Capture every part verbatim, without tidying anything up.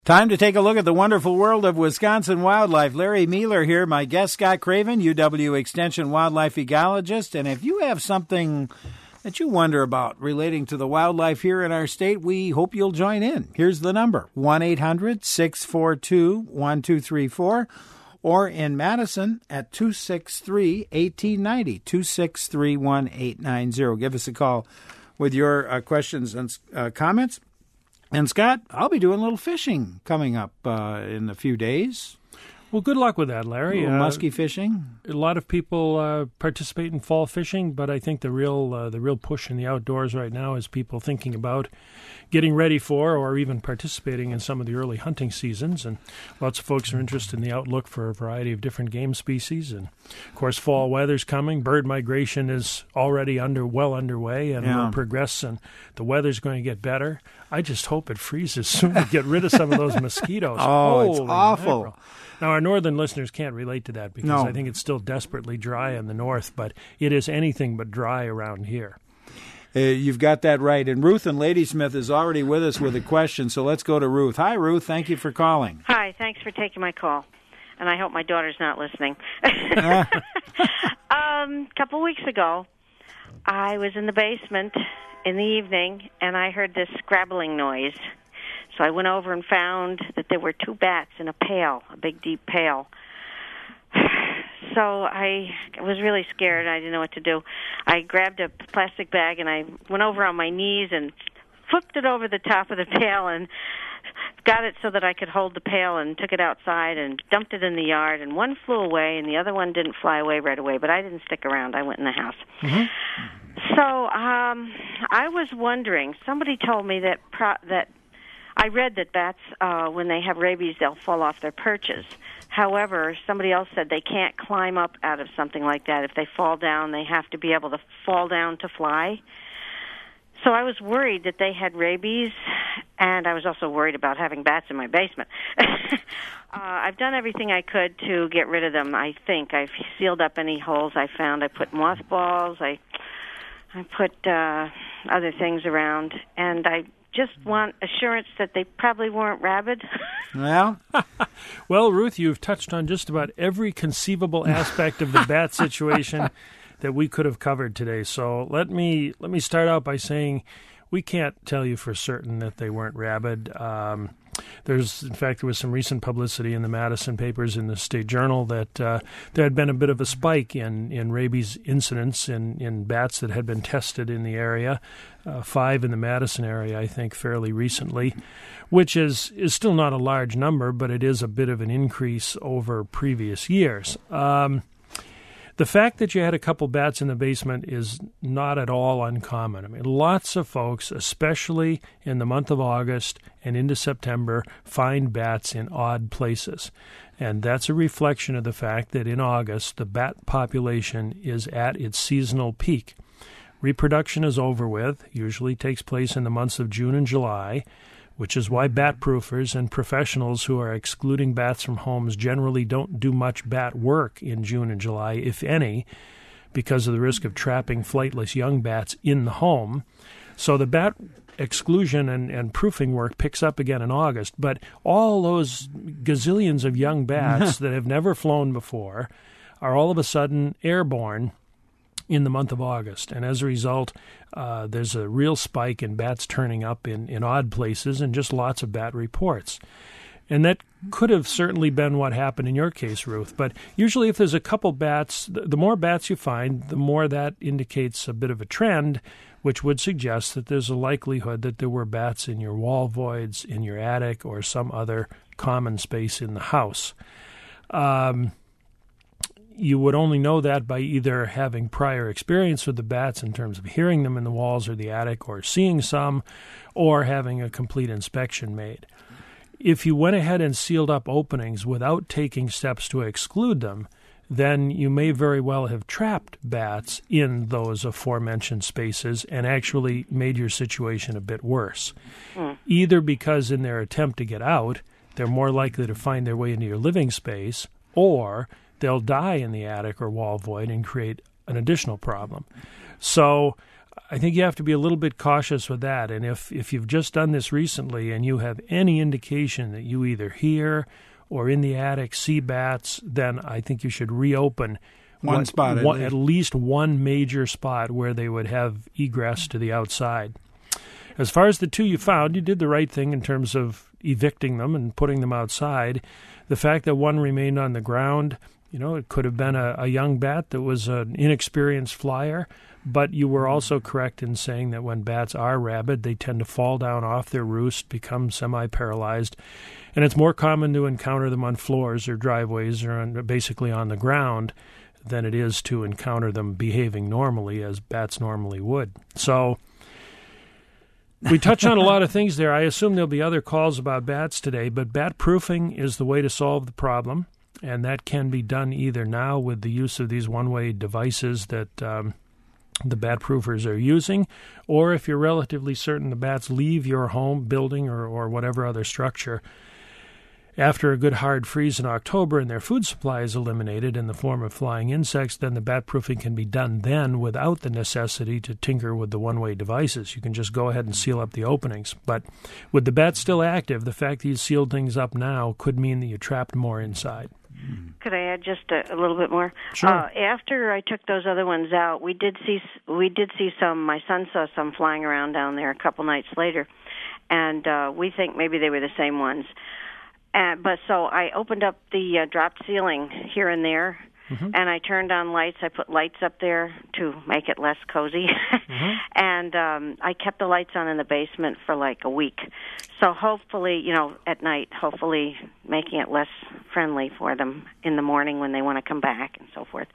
Time to take a look at the wonderful world of Wisconsin wildlife. Larry Mueller here, my guest Scott Craven, U W Extension wildlife ecologist. And if you have something that you wonder about relating to the wildlife here in our state, we hope you'll join in. Here's the number, one eight hundred six four two one two three four, or in Madison at two six three one eight nine zero, two six three one eight nine zero. Give us a call with your uh, questions and uh, comments. And, Scott, I'll be doing a little fishing coming up uh, in a few days. Well, good luck with that, Larry. A little uh, musky fishing. A lot of people uh, participate in fall fishing, but I think the real uh, the real push in the outdoors right now is people thinking about getting ready for or even participating in some of the early hunting seasons. And lots of folks are interested in the outlook for a variety of different game species. And, of course, fall weather's coming. Bird migration is already under well underway and yeah. will progress, and the weather's going to get better. I just hope it freezes soon to get rid of some of those mosquitoes. Oh, Holy it's awful. Mackerel. Now, our northern listeners can't relate to that because no. I think it's still desperately dry in the north, but it is anything but dry around here. Uh, you've got that right. And Ruth in Ladysmith is already with us with a question, so let's go to Ruth. Hi, Ruth. Thank you for calling. Hi. Thanks for taking my call. And I hope my daughter's not listening. um, a couple weeks ago, I was in the basement in the evening, and I heard this scrabbling noise. So I went over and found that there were two bats in a pail, a big, deep pail. So I was really scared. I didn't know what to do. I grabbed a plastic bag, and I went over on my knees and flipped it over the top of the pail and got it so that I could hold the pail and took it outside and dumped it in the yard. And one flew away, and the other one didn't fly away right away, but I didn't stick around. I went in the house. Mm-hmm. So um, I was wondering, somebody told me that pro- that I read that bats, uh, when they have rabies, they'll fall off their perches. However, somebody else said they can't climb up out of something like that. If they fall down, they have to be able to fall down to fly. So I was worried that they had rabies, and I was also worried about having bats in my basement. uh, I've done everything I could to get rid of them, I think. I've sealed up any holes I found. I put mothballs. I, I put uh, other things around, and I just want assurance that they probably weren't rabid. Well, well, Ruth, you've touched on just about every conceivable aspect of the bat situation that we could have covered today. So let me let me start out by saying we can't tell you for certain that they weren't rabid. Um, there's, in fact, there was some recent publicity in the Madison papers in the State Journal that uh, there had been a bit of a spike in, in rabies incidents in, in bats that had been tested in the area, uh, five in the Madison area, I think, fairly recently, which is, is still not a large number, but it is a bit of an increase over previous years. Um, The fact that you had a couple bats in the basement is not at all uncommon. I mean, lots of folks, especially in the month of August and into September, find bats in odd places. And that's a reflection of the fact that in August, the bat population is at its seasonal peak. Reproduction is over with, usually takes place in the months of June and July, which is why bat proofers and professionals who are excluding bats from homes generally don't do much bat work in June and July, if any, because of the risk of trapping flightless young bats in the home. So the bat exclusion and, and proofing work picks up again in August, but all those gazillions of young bats that have never flown before are all of a sudden airborne in the month of August. And as a result, uh, there's a real spike in bats turning up in, in odd places and just lots of bat reports. And that could have certainly been what happened in your case, Ruth. But usually if there's a couple bats, the, the more bats you find, the more that indicates a bit of a trend, which would suggest that there's a likelihood that there were bats in your wall voids, in your attic, or some other common space in the house. Um You would only know that by either having prior experience with the bats in terms of hearing them in the walls or the attic or seeing some, or having a complete inspection made. If you went ahead and sealed up openings without taking steps to exclude them, then you may very well have trapped bats in those aforementioned spaces and actually made your situation a bit worse. Mm. Either because in their attempt to get out, they're more likely to find their way into your living space, or they'll die in the attic or wall void and create an additional problem. So I think you have to be a little bit cautious with that. And if, if you've just done this recently and you have any indication that you either hear or in the attic see bats, then I think you should reopen one what, spot at, one, least. at least one major spot where they would have egress to the outside. As far as the two you found, you did the right thing in terms of evicting them and putting them outside. The fact that one remained on the ground, you know, it could have been a, a young bat that was an inexperienced flyer. But you were also correct in saying that when bats are rabid, they tend to fall down off their roost, become semi-paralyzed. And it's more common to encounter them on floors or driveways or on, basically on the ground than it is to encounter them behaving normally as bats normally would. So we touched on a lot of things there. I assume there'll be other calls about bats today, but bat proofing is the way to solve the problem. And that can be done either now with the use of these one-way devices that um, the bat proofers are using, or if you're relatively certain the bats leave your home, building, or, or whatever other structure after a good hard freeze in October and their food supply is eliminated in the form of flying insects, then the bat proofing can be done then without the necessity to tinker with the one-way devices. You can just go ahead and seal up the openings. But with the bats still active, the fact that you sealed things up now could mean that you trapped more inside. Could I add just a, a little bit more? Sure. Uh, after I took those other ones out, we did see we did see some. My son saw some flying around down there a couple nights later, and uh, we think maybe they were the same ones. Uh, but so I opened up the uh, drop ceiling here and there, mm-hmm. and I turned on lights. I put lights up there to make it less cozy, mm-hmm. and um, I kept the lights on in the basement for like a week. So hopefully, you know, at night, hopefully making it less friendly for them in the morning when they want to come back and so forth.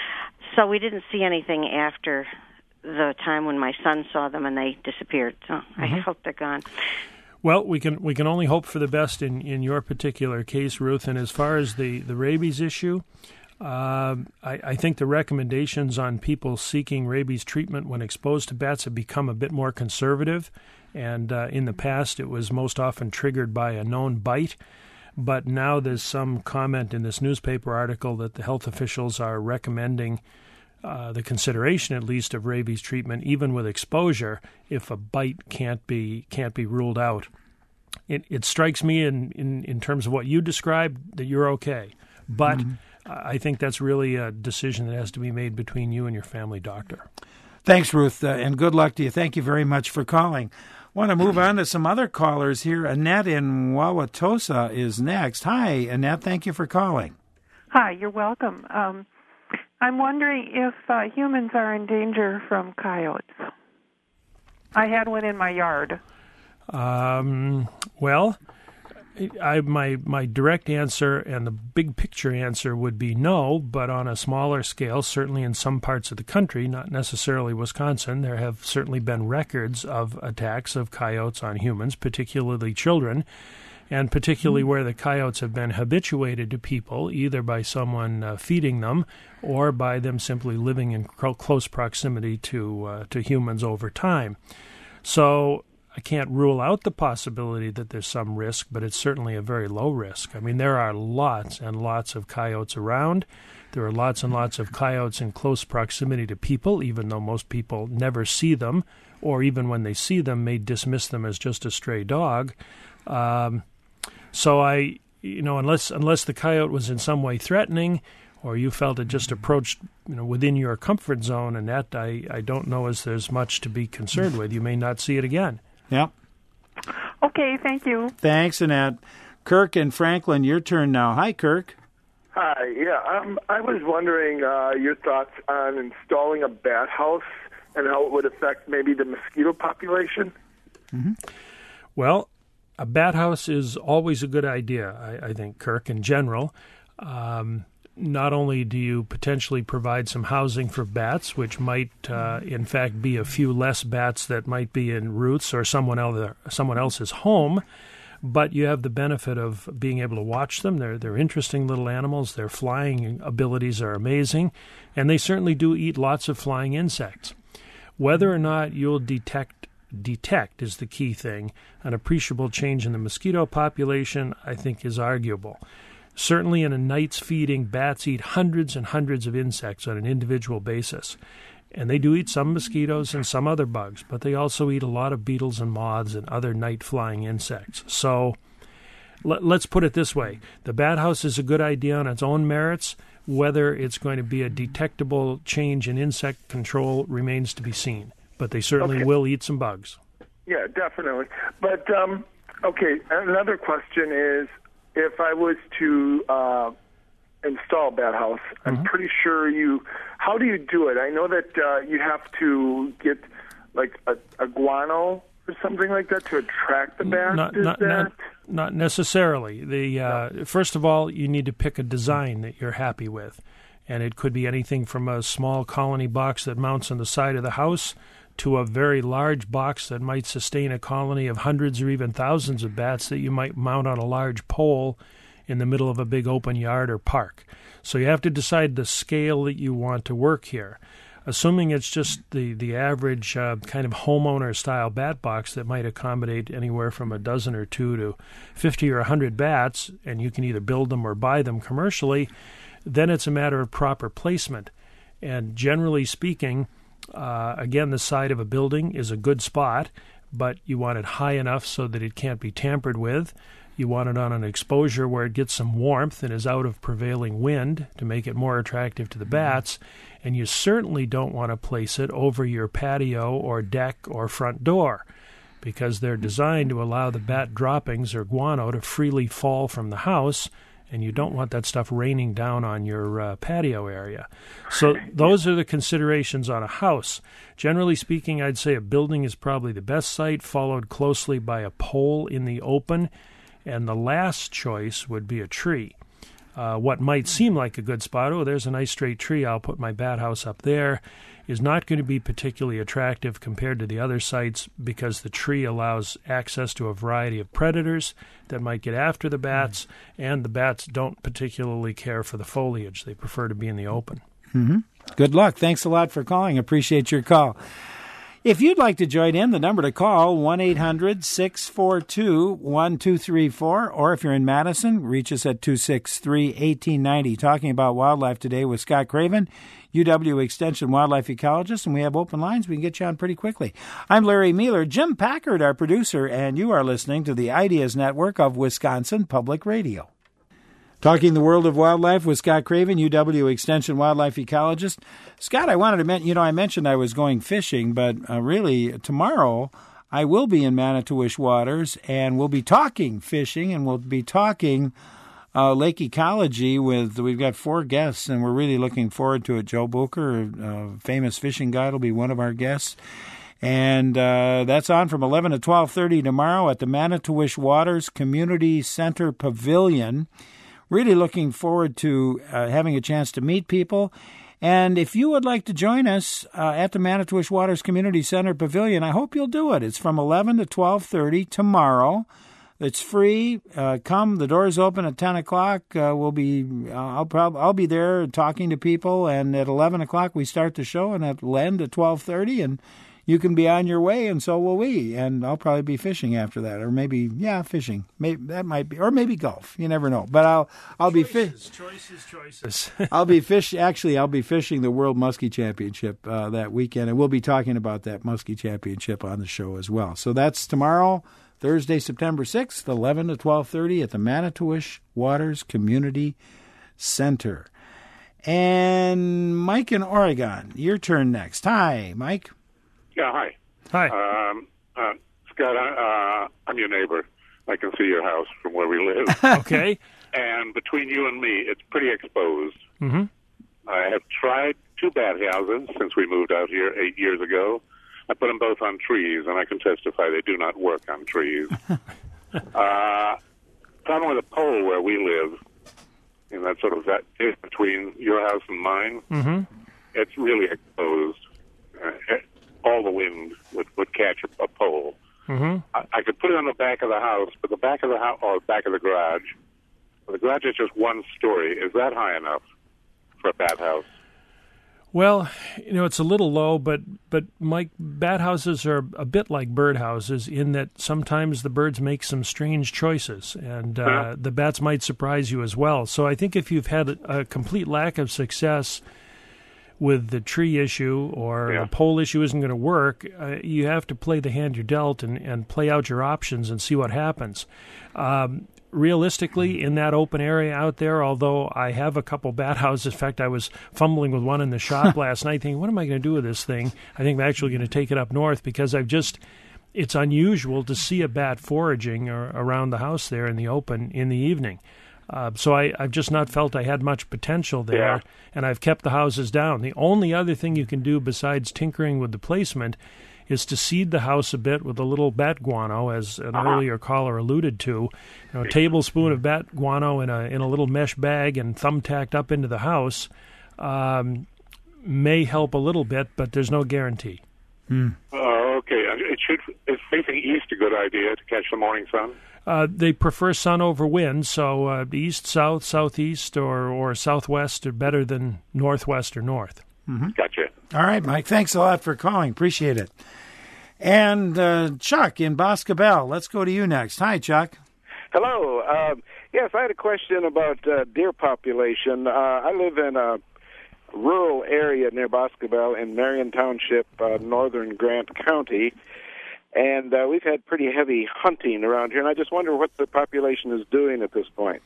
So we didn't see anything after the time when my son saw them and they disappeared. So mm-hmm. I hope they're gone. Well, we can we can only hope for the best in, in your particular case, Ruth. And as far as the, the rabies issue, uh, I, I think the recommendations on people seeking rabies treatment when exposed to bats have become a bit more conservative. And uh, in the past, it was most often triggered by a known bite. But now there's some comment in this newspaper article that the health officials are recommending Uh, the consideration, at least, of rabies treatment, even with exposure, if a bite can't be can't be ruled out. It it strikes me in, in, in terms of what you described that you're okay, but mm-hmm. I think that's really a decision that has to be made between you and your family doctor. Thanks, Ruth, uh, and good luck to you. Thank you very much for calling. Want to move on to some other callers here. Annette in Wauwatosa is next. Hi, Annette. Thank you for calling. Hi, you're welcome. Um, I'm wondering if uh, humans are in danger from coyotes. I had one in my yard. Um, well, I, my my direct answer and the big picture answer would be no, but on a smaller scale, certainly in some parts of the country, not necessarily Wisconsin, there have certainly been records of attacks of coyotes on humans, particularly children. And particularly where the coyotes have been habituated to people, either by someone uh, feeding them or by them simply living in cro- close proximity to uh, to humans over time. So I can't rule out the possibility that there's some risk, but it's certainly a very low risk. I mean, there are lots and lots of coyotes around. There are lots and lots of coyotes in close proximity to people, even though most people never see them, or even when they see them may dismiss them as just a stray dog. Um, So I, you know, unless unless the coyote was in some way threatening, or you felt it just approached, you know, within your comfort zone, and that I, I don't know as there's much to be concerned with. You may not see it again. Yep. Okay, thank you. Thanks, Annette. Kirk and Franklin, your turn now. Hi, Kirk. Hi. Yeah, um, I was wondering uh, your thoughts on installing a bat house and how it would affect maybe the mosquito population. Mm-hmm. Well, a bat house is always a good idea, I, I think, Kirk, in general. Um, not only do you potentially provide some housing for bats, which might, uh, in fact, be a few less bats that might be in Ruth's or someone else, someone else's home, but you have the benefit of being able to watch them. They're, they're interesting little animals. Their flying abilities are amazing, and they certainly do eat lots of flying insects. Whether or not you'll detect detect is the key thing. An appreciable change in the mosquito population, I think, is arguable. Certainly in a night's feeding, bats eat hundreds and hundreds of insects on an individual basis. And they do eat some mosquitoes and some other bugs, but they also eat a lot of beetles and moths and other night-flying insects. So let, let's put it this way. The bat house is a good idea on its own merits. Whether it's going to be a detectable change in insect control remains to be seen. But they certainly Okay. will eat some bugs. Yeah, definitely. But, um, okay, another question is, if I was to uh, install a bat house, I'm Mm-hmm. pretty sure you, how do you do it? I know that uh, you have to get, like, a, a guano or something like that to attract the bat. Not, is not, that? not, not necessarily. The uh, First of all, you need to pick a design that you're happy with. And it could be anything from a small colony box that mounts on the side of the house to a very large box that might sustain a colony of hundreds or even thousands of bats that you might mount on a large pole in the middle of a big open yard or park. So you have to decide the scale that you want to work here. Assuming it's just the, the average uh, kind of homeowner-style bat box that might accommodate anywhere from a dozen or two to fifty or one hundred bats, and you can either build them or buy them commercially, then it's a matter of proper placement. And generally speaking, Uh, again, the side of a building is a good spot, but you want it high enough so that it can't be tampered with. You want it on an exposure where it gets some warmth and is out of prevailing wind to make it more attractive to the bats. And you certainly don't want to place it over your patio or deck or front door, because they're designed to allow the bat droppings or guano to freely fall from the house, and you don't want that stuff raining down on your uh, patio area. So those are the considerations on a house. Generally speaking, I'd say a building is probably the best site, followed closely by a pole in the open, and the last choice would be a tree. Uh, what might seem like a good spot, oh, there's a nice straight tree, I'll put my bat house up there, is not going to be particularly attractive compared to the other sites, because the tree allows access to a variety of predators that might get after the bats, mm. and the bats don't particularly care for the foliage. They prefer to be in the open. Mm-hmm. Good luck. Thanks a lot for calling. Appreciate your call. If you'd like to join in, the number to call, one eight hundred six four two one two three four, or if you're in Madison, reach us at two six three one eight nine zero. Talking about wildlife today with Scott Craven, U W Extension wildlife ecologist, and we have open lines. We can get you on pretty quickly. I'm Larry Mueller, Jim Packard, our producer, and you are listening to the Ideas Network of Wisconsin Public Radio. Talking the world of wildlife with Scott Craven, U W Extension wildlife ecologist. Scott, I wanted to mention, you know, I mentioned I was going fishing, but uh, really tomorrow I will be in Manitowish waters, and we'll be talking fishing, and we'll be talking uh, lake ecology with, we've got four guests, and we're really looking forward to it. Joe Booker, a famous fishing guide, will be one of our guests. And uh, that's on from eleven to twelve thirty tomorrow at the Manitowish Waters Community Center Pavilion. Really looking forward to uh, having a chance to meet people. And if you would like to join us uh, at the Manitowish Waters Community Center Pavilion, I hope you'll do it. It's from eleven to twelve thirty tomorrow. It's free. Uh, come. The doors open at ten o'clock. Uh, we'll be. Uh, I'll probably. I'll be there talking to people. And at eleven o'clock we start the show, and it'll end at twelve thirty. And you can be on your way, and so will we. And I'll probably be fishing after that, or maybe, yeah, fishing. Maybe that might be, or maybe golf. You never know. But I'll I'll choices, be fish. Choices, choices. I'll be fish. Actually, I'll be fishing the World Muskie Championship uh, that weekend, and we'll be talking about that Muskie Championship on the show as well. So that's tomorrow, Thursday, September sixth, eleven to twelve thirty at the Manitowish Waters Community Center. And Mike in Oregon, your turn next. Hi, Mike. Yeah, hi. Hi. Um, uh, Scott, uh, I'm your neighbor. I can see your house from where we live. Okay. And between you and me, it's pretty exposed. Mm-hmm. I have tried two bat houses since we moved out here eight years ago. I put them both on trees, and I can testify they do not work on trees. uh, problem with the pole where we live, in that sort of that is between your house and mine, Mm-hmm. it's really exposed. Uh, it, all the wind would, would catch a, a pole. Mm-hmm. I, I could put it on the back of the house, but the back of the house, or back of the garage, the garage is just one story. Is that high enough for a bat house? Well, you know, it's a little low, but, but Mike, bat houses are a bit like bird houses in that sometimes the birds make some strange choices, and uh, Uh-huh. the bats might surprise you as well. So I think if you've had a, a complete lack of success with the tree issue or Yeah. the pole issue isn't going to work, uh, you have to play the hand you're dealt and, and play out your options and see what happens. Um, realistically, in that open area out there, although I have a couple bat houses, in fact, I was fumbling with one in the shop last night thinking, what am I going to do with this thing? I think I'm actually going to take it up north because I've just, it's unusual to see a bat foraging or, around the house there in the open in the evening. Uh, so I, I've just not felt I had much potential there, Yeah. and I've kept the houses down. The only other thing you can do besides tinkering with the placement is to seed the house a bit with a little bat guano, as an Uh-huh. earlier caller alluded to. You know, a tablespoon of bat guano in a in a little mesh bag and thumbtacked up into the house um, may help a little bit, but there's no guarantee. Oh, okay. It should. Is facing east a good idea to catch the morning sun? Uh, they prefer sun over wind, so uh, east, south, southeast, or, or southwest are better than northwest or north. Mm-hmm. Gotcha. All right, Mike. Thanks a lot for calling. Appreciate it. And uh, Chuck in Boscobel. Let's go to you next. Hi, Chuck. Hello. Uh, yes, I had a question about uh, deer population. Uh, I live in a rural area near Boscobel in Marion Township, uh, northern Grant County, and uh, we've had pretty heavy hunting around here, and I just wonder what the population is doing at this point.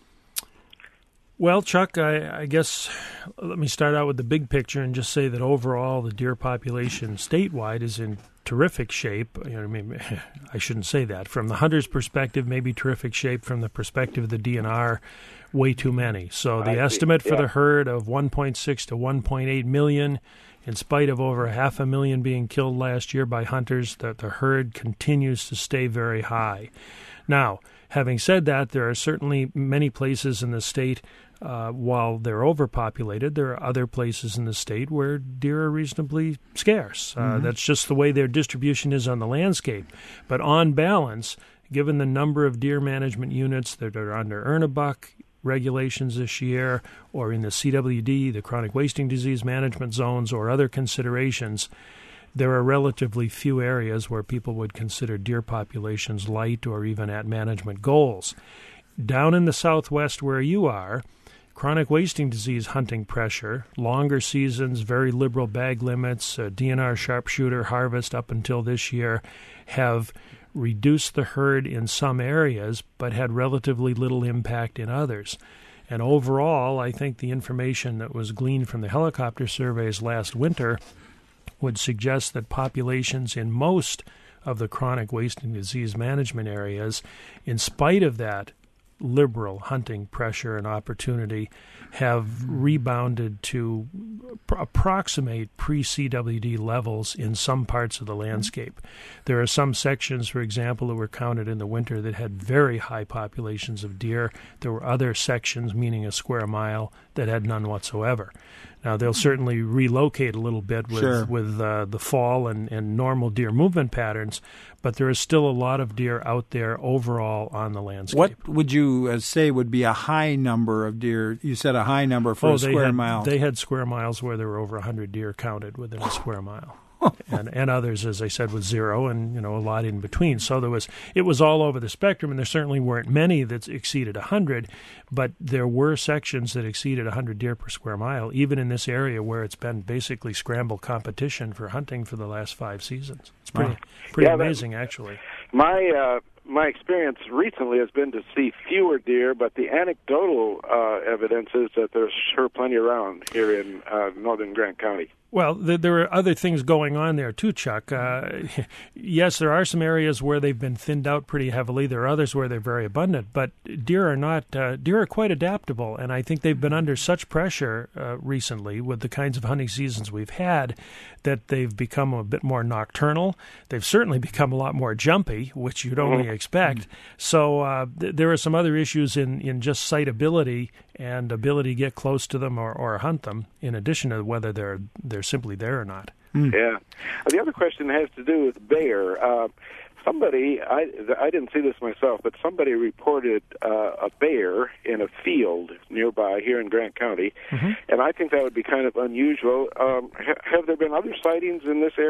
Well, Chuck, I, I guess let me start out with the big picture and just say that overall the deer population statewide is in terrific shape. You know, I mean, I shouldn't say that. From the hunter's perspective, maybe terrific shape. From the perspective of the D N R, way too many. So the I see. estimate for Yeah. the herd of one point six to one point eight million, in spite of over half a million being killed last year by hunters, that the herd continues to stay very high. Now, having said that, there are certainly many places in the state, uh, while they're overpopulated, there are other places in the state where deer are reasonably scarce. Uh, Mm-hmm. That's just the way their distribution is on the landscape. But on balance, given the number of deer management units that are under Ernebuck regulations this year, or in the C W D, the chronic wasting disease management zones, or other considerations, there are relatively few areas where people would consider deer populations light or even at management goals. Down in the southwest where you are, chronic wasting disease hunting pressure, longer seasons, very liberal bag limits, uh, D N R sharpshooter harvest up until this year have reduced the herd in some areas but had relatively little impact in others. And overall, I think the information that was gleaned from the helicopter surveys last winter would suggest that populations in most of the chronic wasting disease management areas, in spite of that liberal hunting pressure and opportunity, have rebounded to pr- approximate pre-C W D levels in some parts of the landscape. There are some sections, for example, that were counted in the winter that had very high populations of deer. There were other sections, meaning a square mile, that had none whatsoever. Now, they'll certainly relocate a little bit with, Sure. with uh, the fall and, and normal deer movement patterns, but there is still a lot of deer out there overall on the landscape. What would you uh, say would be a high number of deer? You said a high number for oh, a they square had, mile. They had square miles where there were over one hundred deer counted within a square mile. and and others, as I said, with zero, and you know a lot in between. So there was it was all over the spectrum, and there certainly weren't many that exceeded one hundred, but there were sections that exceeded one hundred deer per square mile, even in this area where it's been basically scramble competition for hunting for the last five seasons. It's pretty Wow. pretty Yeah, that- amazing, actually. My uh, my experience recently has been to see fewer deer, but the anecdotal uh, evidence is that there's sure plenty around here in uh, northern Grant County. Well, th- there are other things going on there too, Chuck. Uh, yes, there are some areas where they've been thinned out pretty heavily. There are others where they're very abundant. But deer are not. Uh, deer are quite adaptable, and I think they've been under such pressure uh, recently with the kinds of hunting seasons we've had that they've become a bit more nocturnal. They've certainly become a lot more jumpy, which you'd only expect. So uh, th- there are some other issues in, in just sightability and ability to get close to them or, or hunt them, in addition to whether they're they're simply there or not. Yeah. Uh, the other question has to do with bear. Uh, somebody, I, I didn't see this myself, but somebody reported uh, a bear in a field nearby here in Grant County, Mm-hmm. and I think that would be kind of unusual. Um, ha- have there been other sightings in this area?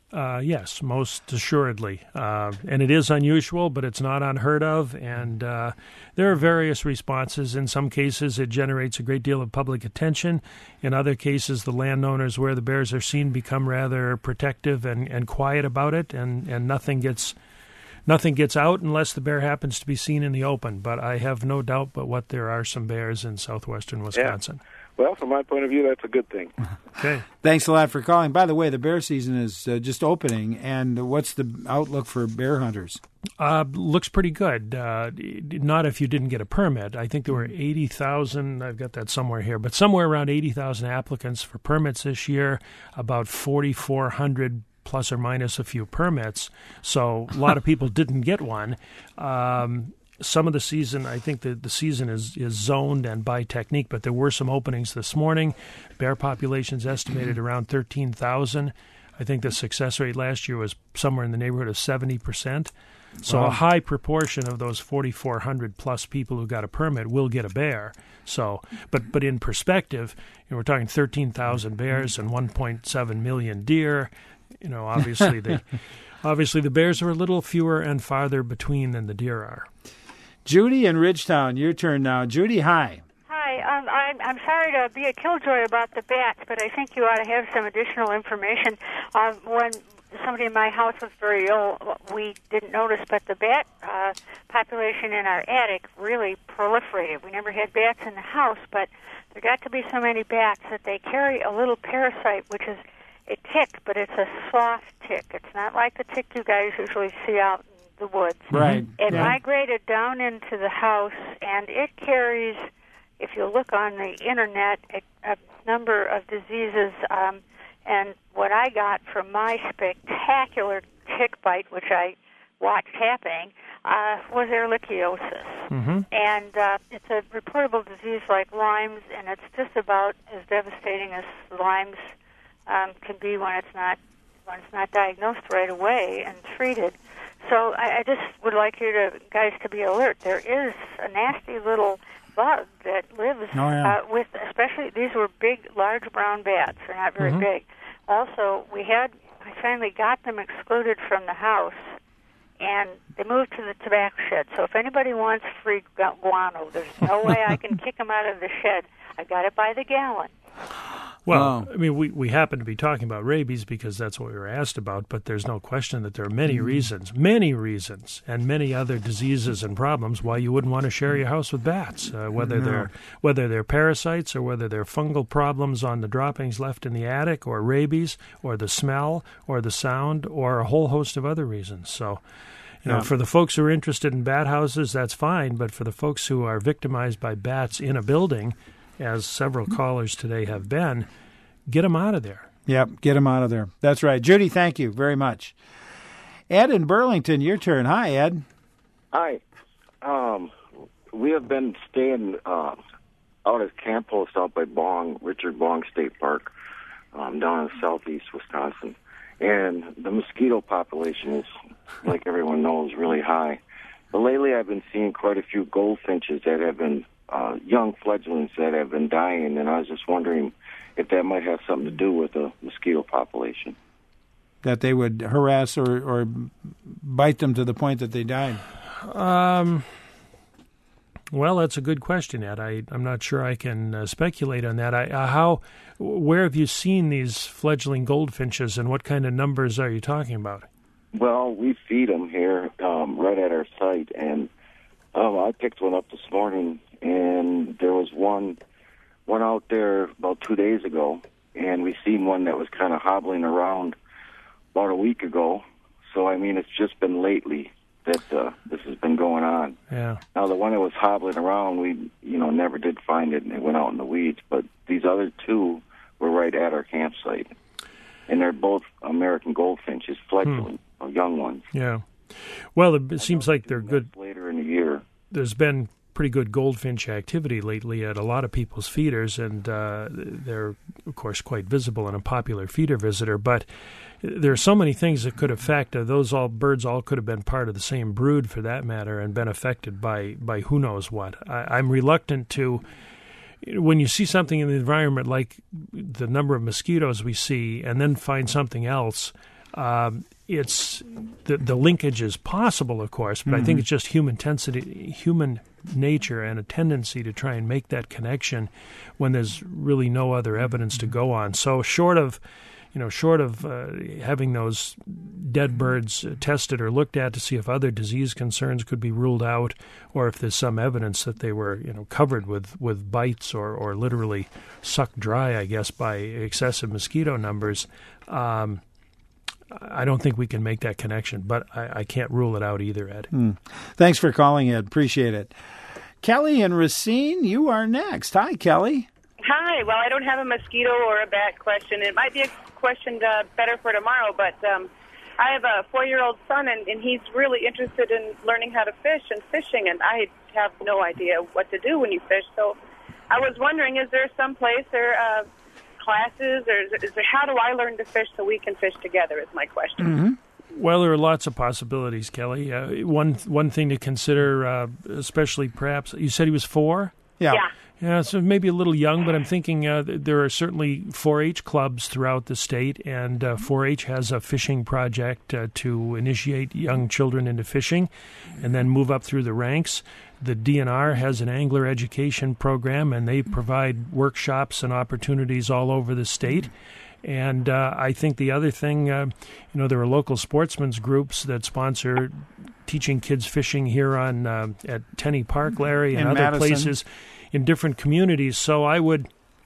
Uh, yes, most assuredly. Uh, and it is unusual, but it's not unheard of. And uh, there are various responses. In some cases, it generates a great deal of public attention. In other cases, the landowners where the bears are seen become rather protective and, and quiet about it, and, and nothing gets nothing gets out unless the bear happens to be seen in the open. But I have no doubt but what there are some bears in southwestern Wisconsin. Yeah. Well, from my point of view, that's a good thing. Okay. Thanks a lot for calling. By the way, the bear season is uh, just opening, and what's the outlook for bear hunters? Uh, looks pretty good. Uh, not if you didn't get a permit. I think there were eighty thousand, I've got that somewhere here, but somewhere around eighty thousand applicants for permits this year, about forty-four hundred plus or minus a few permits. So a lot of people didn't get one. Um Some of the season, I think the, the season is, is zoned and by technique, but there were some openings this morning. Bear population's estimated around thirteen thousand. I think the success rate last year was somewhere in the neighborhood of seventy percent. So Wow. a high proportion of those forty-four hundred plus people who got a permit will get a bear. So, but but in perspective, you know, we're talking thirteen thousand bears and one point seven million deer. You know, obviously the obviously the bears are a little fewer and farther between than the deer are. Judy in Ridgetown, your turn now. Judy, hi. Hi, um, I'm, I'm sorry to be a killjoy about the bats, but I think you ought to have some additional information. Um, when somebody in my house was very ill, we didn't notice, but the bat uh, population in our attic really proliferated. We never had bats in the house, but there got to be so many bats that they carry a little parasite, which is a tick, but it's a soft tick. It's not like the tick you guys usually see out the woods. Right. It yeah. migrated down into the house, and it carries, if you look on the internet, a, a number of diseases. Um, and what I got from my spectacular tick bite, which I watched happening, uh, was ehrlichiosis. Mm-hmm. And uh, it's a reportable disease like Lyme's, and it's just about as devastating as Lyme's um, can be when it's not when it's not diagnosed right away and treated. So I, I just would like you to guys to be alert. There is a nasty little bug that lives Oh, yeah. uh, with, especially these were big, large brown bats. They're not very Mhm. big. Also, we had I finally got them excluded from the house, and they moved to the tobacco shed. So if anybody wants free gu- guano, there's no way I can kick them out of the shed. I got it by the gallon. Well, Oh. I mean, we, we happen to be talking about rabies because that's what we were asked about, but there's no question that there are many reasons, many reasons, and many other diseases and problems why you wouldn't want to share your house with bats, uh, whether No. they're whether they're parasites or whether they're fungal problems on the droppings left in the attic, or rabies, or the smell, or the sound, or a whole host of other reasons. So, you know, Yeah. for the folks who are interested in bat houses, that's fine, but for the folks who are victimized by bats in a building, as several callers today have been, get them out of there. Yep, get them out of there. That's right. Judy, thank you very much. Ed in Burlington, your turn. Hi, Ed. Hi. Um, we have been staying uh, out at Camp Post out by Bong, Richard Bong State Park, um, down in southeast Wisconsin. And the mosquito population is, like everyone knows, really high. But lately I've been seeing quite a few goldfinches that have been uh, young fledglings that have been dying, and I was just wondering if that might have something to do with the mosquito population. That they would harass or, or bite them to the point that they died. Um, well, that's a good question, Ed. I, I'm not sure I can uh, speculate on that. I, uh, how, where have you seen these fledgling goldfinches, and what kind of numbers are you talking about? Well, we feed them here um, right at our site, and um, I picked one up this morning, and there was one one out there about two days ago, and we seen one that was kind of hobbling around about a week ago. So, I mean, it's just been lately that uh, this has been going on. Yeah. Now, the one that was hobbling around, we, you know, never did find it, and it went out in the weeds. But these other two were right at our campsite, and they're both American goldfinches, fledgling, hmm. or young ones. Yeah. Well, it seems like they're good. Later in the year. There's been pretty good goldfinch activity lately at a lot of people's feeders, and uh, they're, of course, quite visible and a popular feeder visitor. But there are so many things that could affect. Uh, those all birds all could have been part of the same brood, for that matter, and been affected by, by who knows what. I, I'm reluctant to, when you see something in the environment like the number of mosquitoes we see, and then find something else, Um, it's the, the linkage is possible, of course, but mm-hmm. I think it's just human intensity, human nature and a tendency to try and make that connection when there's really no other evidence to go on. So short of, you know, short of uh, having those dead birds tested or looked at to see if other disease concerns could be ruled out, or if there's some evidence that they were, you know, covered with, with bites or, or literally sucked dry, I guess, by excessive mosquito numbers, um, I don't think we can make that connection, but I, I can't rule it out either, Ed. Mm. Thanks for calling, Ed. Appreciate it. Kelly and Racine, you are next. Hi, Kelly. Hi. Well, I don't have a mosquito or a bat question. It might be a question uh, better for tomorrow, but um, I have a four-year-old son, and, and he's really interested in learning how to fish and fishing, and I have no idea what to do when you fish. So I was wondering, is there some place or uh, classes, or is, is there, how do I learn to fish so we can fish together is my question. Mm-hmm. Well, there are lots of possibilities, Kelly. Uh, one one thing to consider, uh, especially perhaps, you said he was four? Yeah. Yeah. Yeah, so maybe a little young, but I'm thinking uh, there are certainly four H clubs throughout the state, and uh, four H has a fishing project uh, to initiate young children into fishing and then move up through the ranks. The D N R has an angler education program, and they provide workshops and opportunities all over the state. And uh, I think the other thing, uh, you know, there are local sportsmen's groups that sponsor teaching kids fishing here on uh, at Tenney Park, Larry, and in other Madison. places in different communities. So I would,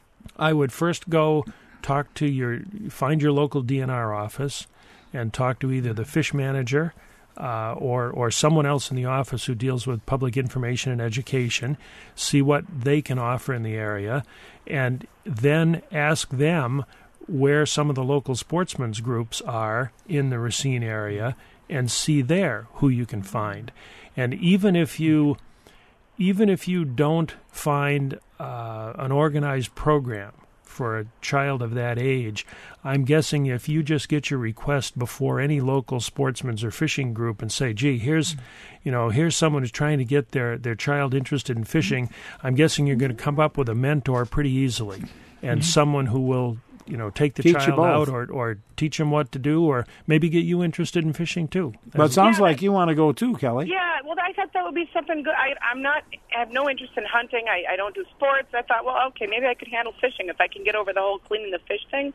I would first go talk to your, find your local D N R office, and talk to either the fish manager uh, or or someone else in the office who deals with public information and education. See what they can offer in the area, and then ask them where some of the local sportsmen's groups are in the Racine area, and see there who you can find. And even if you even if you don't find uh, an organized program for a child of that age, I'm guessing if you just get your request before any local sportsman's or fishing group and say, gee, here's you know, here's someone who's trying to get their, their child interested in fishing, I'm guessing you're going to come up with a mentor pretty easily, and mm-hmm. someone who will, you know, take the Teach child you out both. or, or teach them what to do, or maybe get you interested in fishing too. But it sounds Yeah, like you want to go too, Kelly. Yeah, well, I thought that would be something good. I, I'm not, I have no interest in hunting. I, I don't do sports. I thought, well, okay, maybe I could handle fishing if I can get over the whole cleaning the fish thing.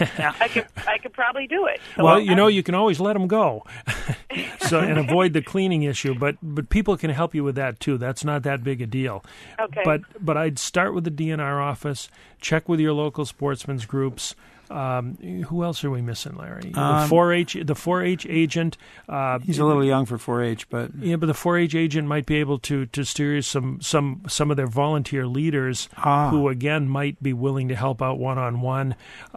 I could, I could probably do it. So Well, I- you know, you can always let them go, so and avoid the cleaning issue. But but people can help you with that too. That's not that big a deal. Okay. But but I'd start with the D N R office. Check with your local sportsmen's groups. Um, who else are we missing, Larry? Um, the four H, the four H agent. Uh, He's a little young for four H, but yeah, but the four H agent might be able to to steer you some some some of their volunteer leaders Ah. who again might be willing to help out one on one.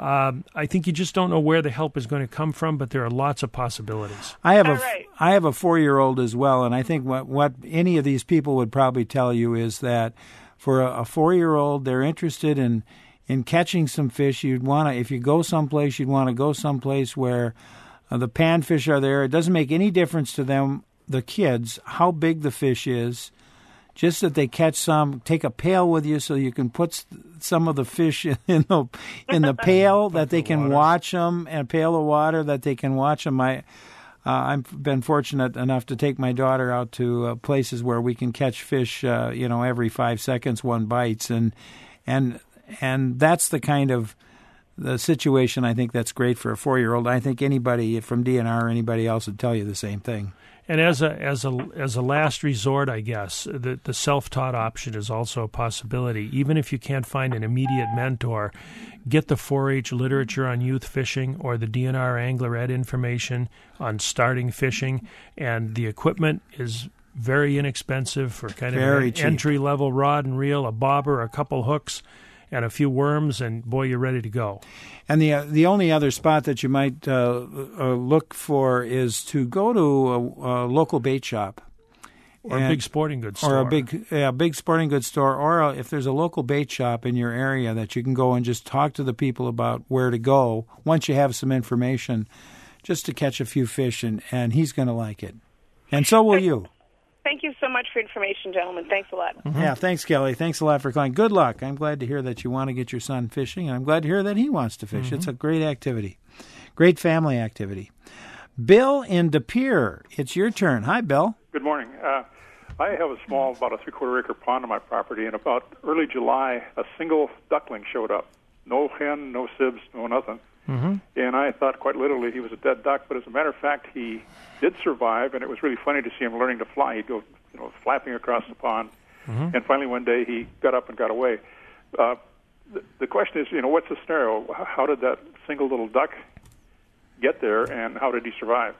I think you just don't know where the help is going to come from, but there are lots of possibilities. I have All a right. I have a four-year-old as well, and I think what what any of these people would probably tell you is that for a, a four-year-old, they're interested in in catching some fish. You'd want to, if you go someplace, you'd want to go someplace where uh, the panfish are there. It doesn't make any difference to them, the kids, how big the fish is. Just that they catch some. Take a pail with you so you can put s- some of the fish in the in the pail that they can watch them, and a pail of water that they can watch them. I, uh, I've been fortunate enough to take my daughter out to uh, places where we can catch fish. Uh, you know, every five seconds one bites, and and and that's the kind of the situation I think that's great for a four-year-old. I think anybody from D N R or anybody else would tell you the same thing. And as a as a as a last resort, I guess the the self-taught option is also a possibility. Even if you can't find an immediate mentor, get the four H literature on youth fishing or the D N R Angler Ed information on starting fishing, and the equipment is very inexpensive for kind of Very an cheap. entry-level rod and reel, a bobber, a couple hooks, and a few worms, and boy, you're ready to go. And the uh, the only other spot that you might uh, uh, look for is to go to a, a local bait shop, Or And- a big sporting goods store. or a big yeah, big sporting goods store, or a, if there's a local bait shop in your area that you can go and just talk to the people about where to go once you have some information, just to catch a few fish, and, and he's going to like it, and so will you. Thank you so much for information, gentlemen. Thanks a lot. Mm-hmm. Yeah, thanks, Kelly. Thanks a lot for calling. Good luck. I'm glad to hear that you want to get your son fishing, and I'm glad to hear that he wants to fish. Mm-hmm. It's a great activity. Great family activity. Bill in De Pere, it's your turn. Hi, Bill. Good morning. Uh, I have a small, about a three-quarter acre pond on my property, and about early July, a single duckling showed up. No hen, no sibs, no nothing. Mm-hmm. And I thought quite literally he was a dead duck, but as a matter of fact, he did survive, and it was really funny to see him learning to fly. He'd go, you know, flapping across the pond, mm-hmm. and finally one day he got up and got away. Uh, the, the question is, you know, what's the scenario? How did that single little duck get there, and how did he survive?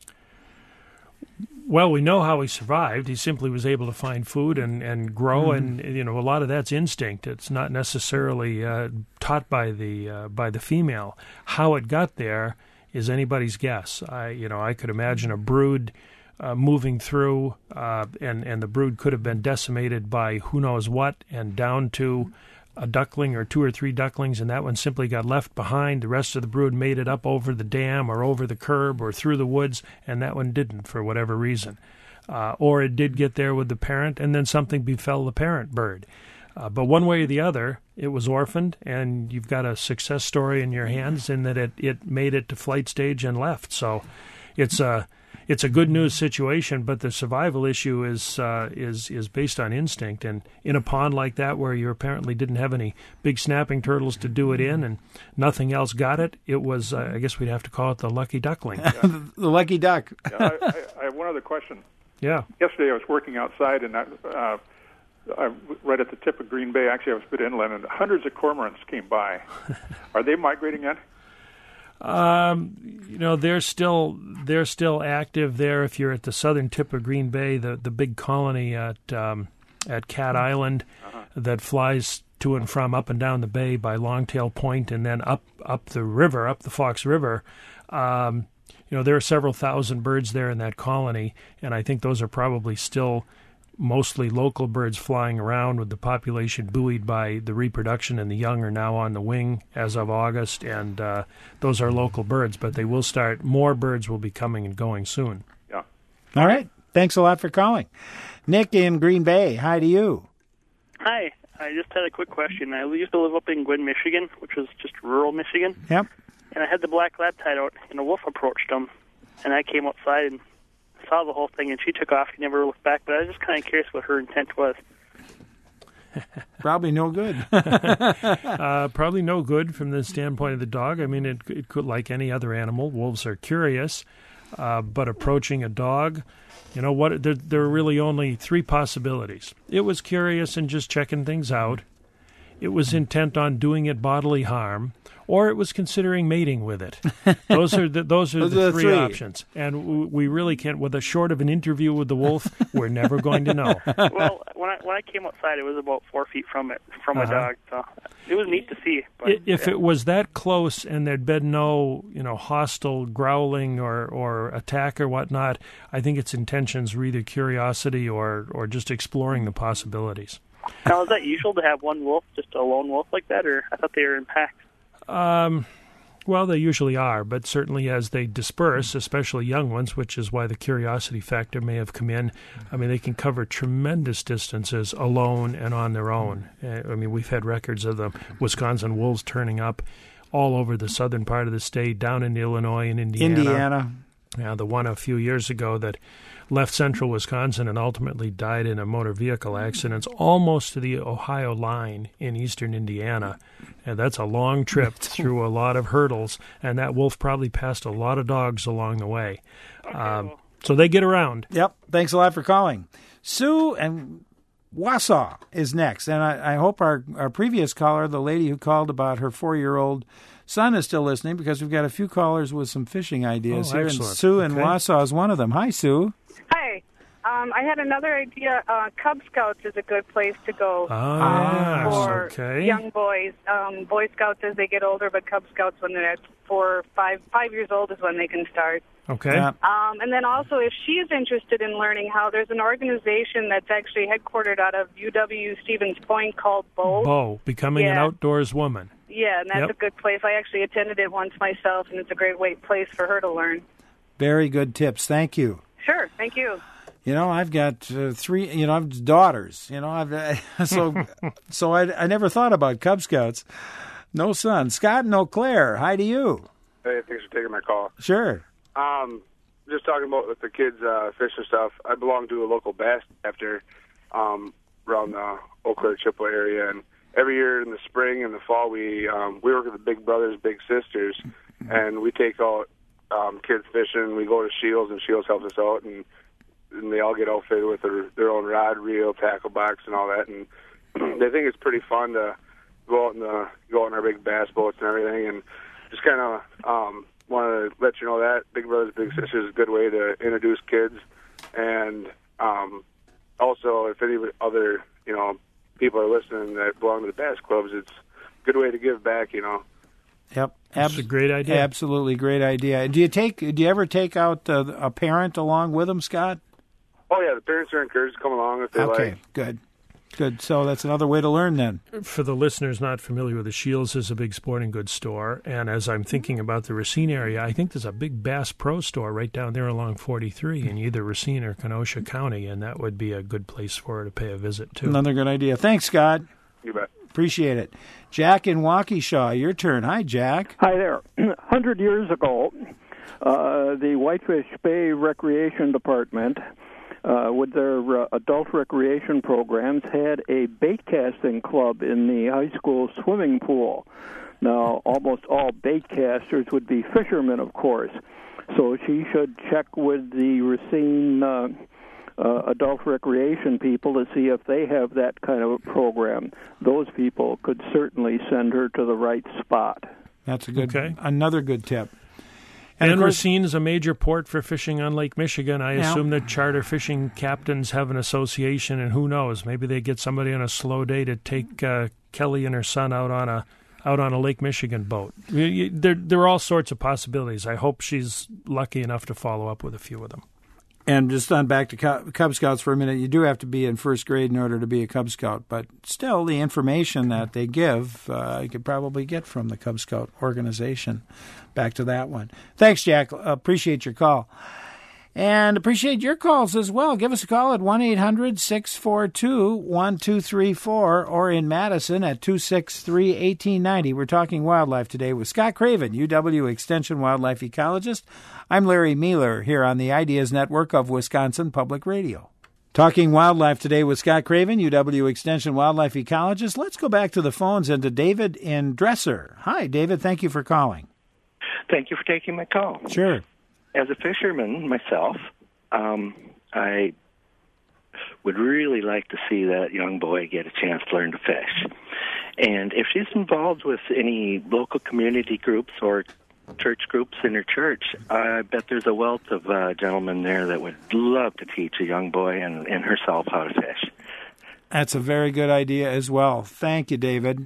Well, we know how he survived. He simply was able to find food and, and grow, mm-hmm. and you know a lot of that's instinct. It's not necessarily uh, taught by the uh, by the female. How it got there is anybody's guess. I you know I could imagine a brood uh, moving through, uh, and and the brood could have been decimated by who knows what, and down to a duckling or two or three ducklings, and that one simply got left behind. The rest of the brood made it up over the dam or over the curb or through the woods, and that one didn't for whatever reason. Uh, or it did get there with the parent, and then something befell the parent bird. Uh, but one way or the other, it was orphaned, and you've got a success story in your hands in that it, it made it to flight stage and left. So it's a it's a good news situation, but the survival issue is uh, is is based on instinct. And in a pond like that, where you apparently didn't have any big snapping turtles to do it in, and nothing else got it, it was uh, I guess we'd have to call it the lucky duckling. Yeah. The lucky duck. yeah, I, I, I have one other question. Yeah. Yesterday I was working outside, and I, uh, I, right at the tip of Green Bay, actually I was a bit inland, and hundreds of cormorants came by. Are they migrating yet? Um, you know, they're still they're still active there. If you're at the southern tip of Green Bay, the, the big colony at um, at Cat Island uh-huh. that flies to and from up and down the bay by Longtail Point, and then up up the river, up the Fox River. Um, you know, there are several thousand birds there in that colony, and I think those are probably still mostly local birds flying around, with the population buoyed by the reproduction, and the young are now on the wing as of August, and uh, those are local birds, but they will start, more birds will be coming and going soon. Yeah. All right. Thanks a lot for calling. Nick in Green Bay, hi to you. Hi. I just had a quick question. I used to live up in Gwinn, Michigan, which was just rural Michigan. Yep. And I had the black lab tied out, and a wolf approached him, and I came outside and saw the whole thing, and she took off. She never looked back, but I was just kind of curious what her intent was. Probably no good. uh, probably no good from the standpoint of the dog. I mean, it, it could, like any other animal, wolves are curious, uh, but approaching a dog, you know what? There, there are really only three possibilities. It was curious and just checking things out. It was intent on doing it bodily harm, or it was considering mating with it. Those are the, those are those the are three, three options. And we really can't, with a short of an interview with the wolf, we're never going to know. Well, when I when I came outside, it was about four feet from it, from uh-huh. my dog. So it was neat to see. But, if yeah. it was that close and there'd been no, you know, hostile growling or, or attack or whatnot, I think its intentions were either curiosity or, or just exploring the possibilities. Now, is that usual to have one wolf, just a lone wolf like that, or I thought they were in packs? Um, well, they usually are, but certainly as they disperse, especially young ones, which is why the curiosity factor may have come in. I mean, they can cover tremendous distances alone and on their own. I mean, we've had records of the Wisconsin wolves turning up all over the southern part of the state, down in Illinois and Indiana. Indiana. Yeah, the one a few years ago that left central Wisconsin and ultimately died in a motor vehicle accident almost to the Ohio line in eastern Indiana. And that's a long trip through a lot of hurdles, and that wolf probably passed a lot of dogs along the way. Okay, um, well. So they get around. Yep. Thanks a lot for calling. Sue and Wausau is next. And I, I hope our, our previous caller, the lady who called about her four-year-old son, is still listening, because we've got a few callers with some fishing ideas oh, here. Excellent. And Sue in okay. Wausau is one of them. Hi, Sue. Hi. Um, I had another idea. Uh, Cub Scouts is a good place to go ah, um, for okay. young boys. Um, Boy Scouts as they get older, but Cub Scouts when they're four, five, five years old is when they can start. Okay. Yeah. Um, and then also, if she's interested in learning how, there's an organization that's actually headquartered out of U W Stevens Point called B O W. B O W, Becoming yeah. an Outdoors Woman. Yeah, and that's yep. a good place. I actually attended it once myself, and it's a great way, place for her to learn. Very good tips. Thank you. Sure. Thank you. You know, I've got uh, three, you know, I've daughters, you know, I've, uh, so, so I, I never thought about Cub Scouts. No son. Scott in Eau Claire, hi to you. Hey, Hey, thanks for taking my call. Sure. Um, just talking about with the kids uh, fishing stuff. I belong to a local bass chapter um, around the Eau Claire Chippewa area, and every year in the spring and the fall, we um, we work with the Big Brothers Big Sisters, and we take out um, kids fishing. We go to Shields, and Shields helps us out, and, and they all get outfitted with their, their own rod, reel, tackle box, and all that. And they think it's pretty fun to go out in the go out in our big bass boats and everything, and just kind of um, want to let you know that Big Brothers Big Sisters is a good way to introduce kids, and um, also if any other you know people are listening that belong to the bass clubs, it's a good way to give back. You know. Yep, that's a great idea. Absolutely great idea. Do you take? Do you ever take out uh, a parent along with them, Scott? Oh yeah, the parents are encouraged to come along if they okay, like. Okay, good. Good. So that's another way to learn then. For the listeners not familiar with it, Shields is a big sporting goods store. And as I'm thinking about the Racine area, I think there's a big Bass Pro store right down there along forty-three in either Racine or Kenosha County. And that would be a good place for her to pay a visit, too. Another good idea. Thanks, Scott. You bet. Appreciate it. Jack in Waukesha, your turn. Hi, Jack. Hi there. one hundred years ago, uh, the Whitefish Bay Recreation Department, Uh, with their uh, adult recreation programs, had a bait casting club in the high school swimming pool. Now, almost all bait casters would be fishermen, of course. So she should check with the Racine uh, uh, adult recreation people to see if they have that kind of a program. Those people could certainly send her to the right spot. That's a good, okay. Another good tip. And, and Racine is a major port for fishing on Lake Michigan. I yeah. assume that charter fishing captains have an association, and who knows, maybe they get somebody on a slow day to take uh, Kelly and her son out on a out on a Lake Michigan boat. You, you, there, there are all sorts of possibilities. I hope she's lucky enough to follow up with a few of them. And just on back to Cub Scouts for a minute, you do have to be in first grade in order to be a Cub Scout, but still the information that they give, uh, you could probably get from the Cub Scout organization. Back to that one. Thanks, Jack. Appreciate your call. And appreciate your calls as well. Give us a call at one eight hundred six four two one two three four or in Madison at two six three one eight nine zero. We're talking wildlife today with Scott Craven, U W Extension wildlife ecologist. I'm Larry Mealer here on the Ideas Network of Wisconsin Public Radio. Talking wildlife today with Scott Craven, U W Extension wildlife ecologist. Let's go back to the phones and to David in Dresser. Hi, David. Thank you for calling. Thank you for taking my call. Sure. As a fisherman myself, um, I would really like to see that young boy get a chance to learn to fish. And if she's involved with any local community groups or church groups in her church, I bet there's a wealth of uh, gentlemen there that would love to teach a young boy and, and herself how to fish. That's a very good idea as well. Thank you, David.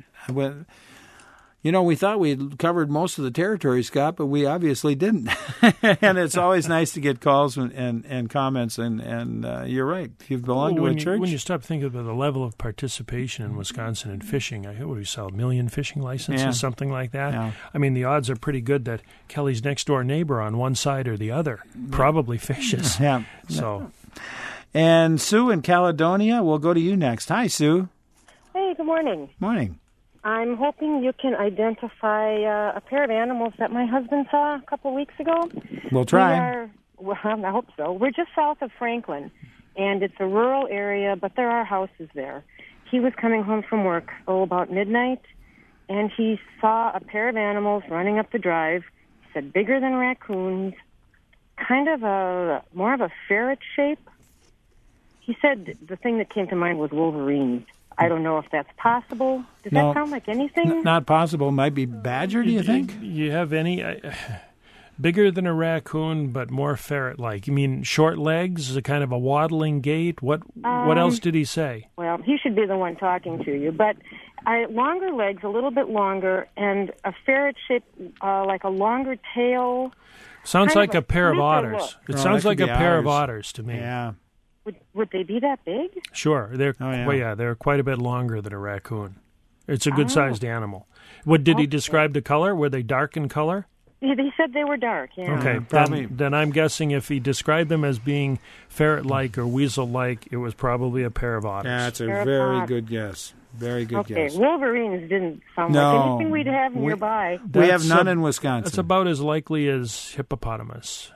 You know, we thought we had covered most of the territory, Scott, but we obviously didn't. And it's always nice to get calls and, and, and comments, and, and uh, you're right. If you belong well, to a you, church... When you stop thinking about the level of participation in Wisconsin in fishing, I what do we sell, a million fishing licenses, yeah. something like that? Yeah. I mean, the odds are pretty good that Kelly's next-door neighbor on one side or the other probably fishes. Yeah. So... And Sue in Caledonia, we'll go to you next. Hi, Sue. Hey, good morning. Morning. I'm hoping you can identify uh, a pair of animals that my husband saw a couple of weeks ago. We'll try. We are, well, I hope so. We're just south of Franklin, and it's a rural area, but there are houses there. He was coming home from work, oh, about midnight, and he saw a pair of animals running up the drive. He said bigger than raccoons, kind of a more of a ferret shape. He said the thing that came to mind was wolverines. I don't know if that's possible. Does no, that sound like anything? N- not possible. Might be badger, do you think? You have any... Uh, bigger than a raccoon, but more ferret-like. You mean short legs, a kind of a waddling gait? What um, What else did he say? Well, he should be the one talking to you. But uh, longer legs, a little bit longer, and a ferret shape, uh, like a longer tail. Sounds like a, a pair of otters. Look. It oh, sounds like a pair otters. of otters to me. Yeah. Would, would they be that big? Sure. They're oh, yeah. Well, yeah, they're quite a bit longer than a raccoon. It's a good-sized oh. animal. What did okay. he describe the color? Were they dark in color? He said they were dark, yeah. Okay, then, then I'm guessing if he described them as being ferret-like or weasel-like, it was probably a pair of otters. That's a Pair very of good guess. Very good okay, guess. Wolverines didn't sound No. like anything we'd have We- nearby. We have none a- in Wisconsin. That's about as likely as hippopotamus.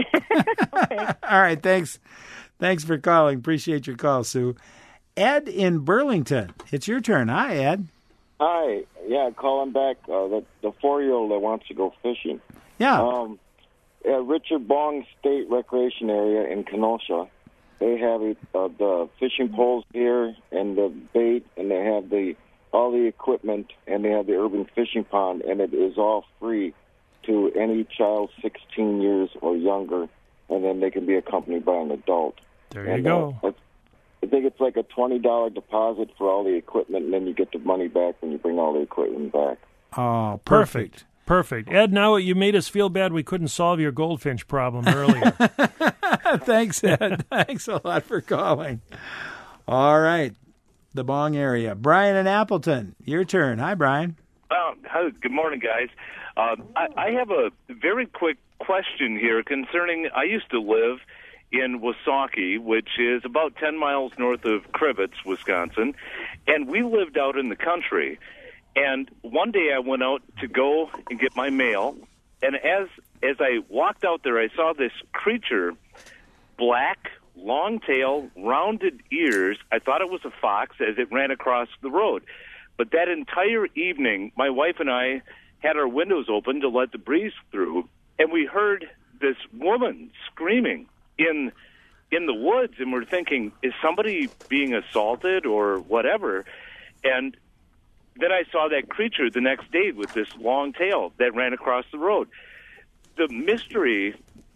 All right, thanks. Thanks for calling. Appreciate your call, Sue. Ed in Burlington. It's your turn. Hi, Ed. Hi. Yeah, calling back uh, the, the four-year-old that wants to go fishing. Yeah. Um, at Richard Bong State Recreation Area in Kenosha, they have uh, the fishing poles here and the bait, and they have the all the equipment, and they have the urban fishing pond, and it is all free to any child sixteen years or younger, and then they can be accompanied by an adult. There you and, go. Uh, I think it's like a twenty dollars deposit for all the equipment, and then you get the money back when you bring all the equipment back. Oh, Perfect. Perfect. Ed, now you made us feel bad we couldn't solve your goldfinch problem earlier. Thanks, Ed. Thanks a lot for calling. All right. The Bong area. Brian in Appleton, your turn. Hi, Brian. Um, hi, good morning, guys. Um, I, I have a very quick question here concerning, I used to live in Wasaukie, which is about ten miles north of Crivitz, Wisconsin, and we lived out in the country. And one day I went out to go and get my mail, and as as I walked out there, I saw this creature, black, long tail, rounded ears. I thought it was a fox as it ran across the road. But that entire evening, my wife and I had our windows open to let the breeze through, and we heard this woman screaming in in the woods, and we're thinking, is somebody being assaulted or whatever? And then I saw that creature the next day with this long tail that ran across the road. The mystery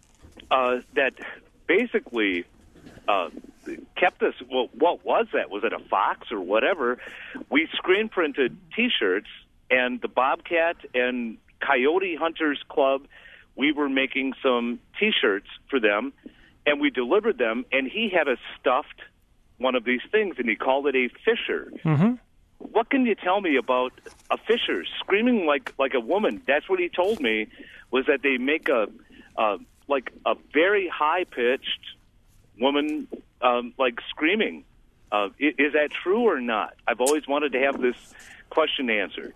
uh, that basically uh, kept us, well, what was that? Was it a fox or whatever? We screen printed T-shirts, and the Bobcat and Coyote Hunters Club, we were making some T-shirts for them, and we delivered them, and he had a stuffed one of these things, and he called it a fisher. Mm-hmm. What can you tell me about a fisher screaming like like a woman? That's what he told me, was that they make a uh, like a very high pitched woman um, like screaming. Uh, is, is that true or not? I've always wanted to have this question answered.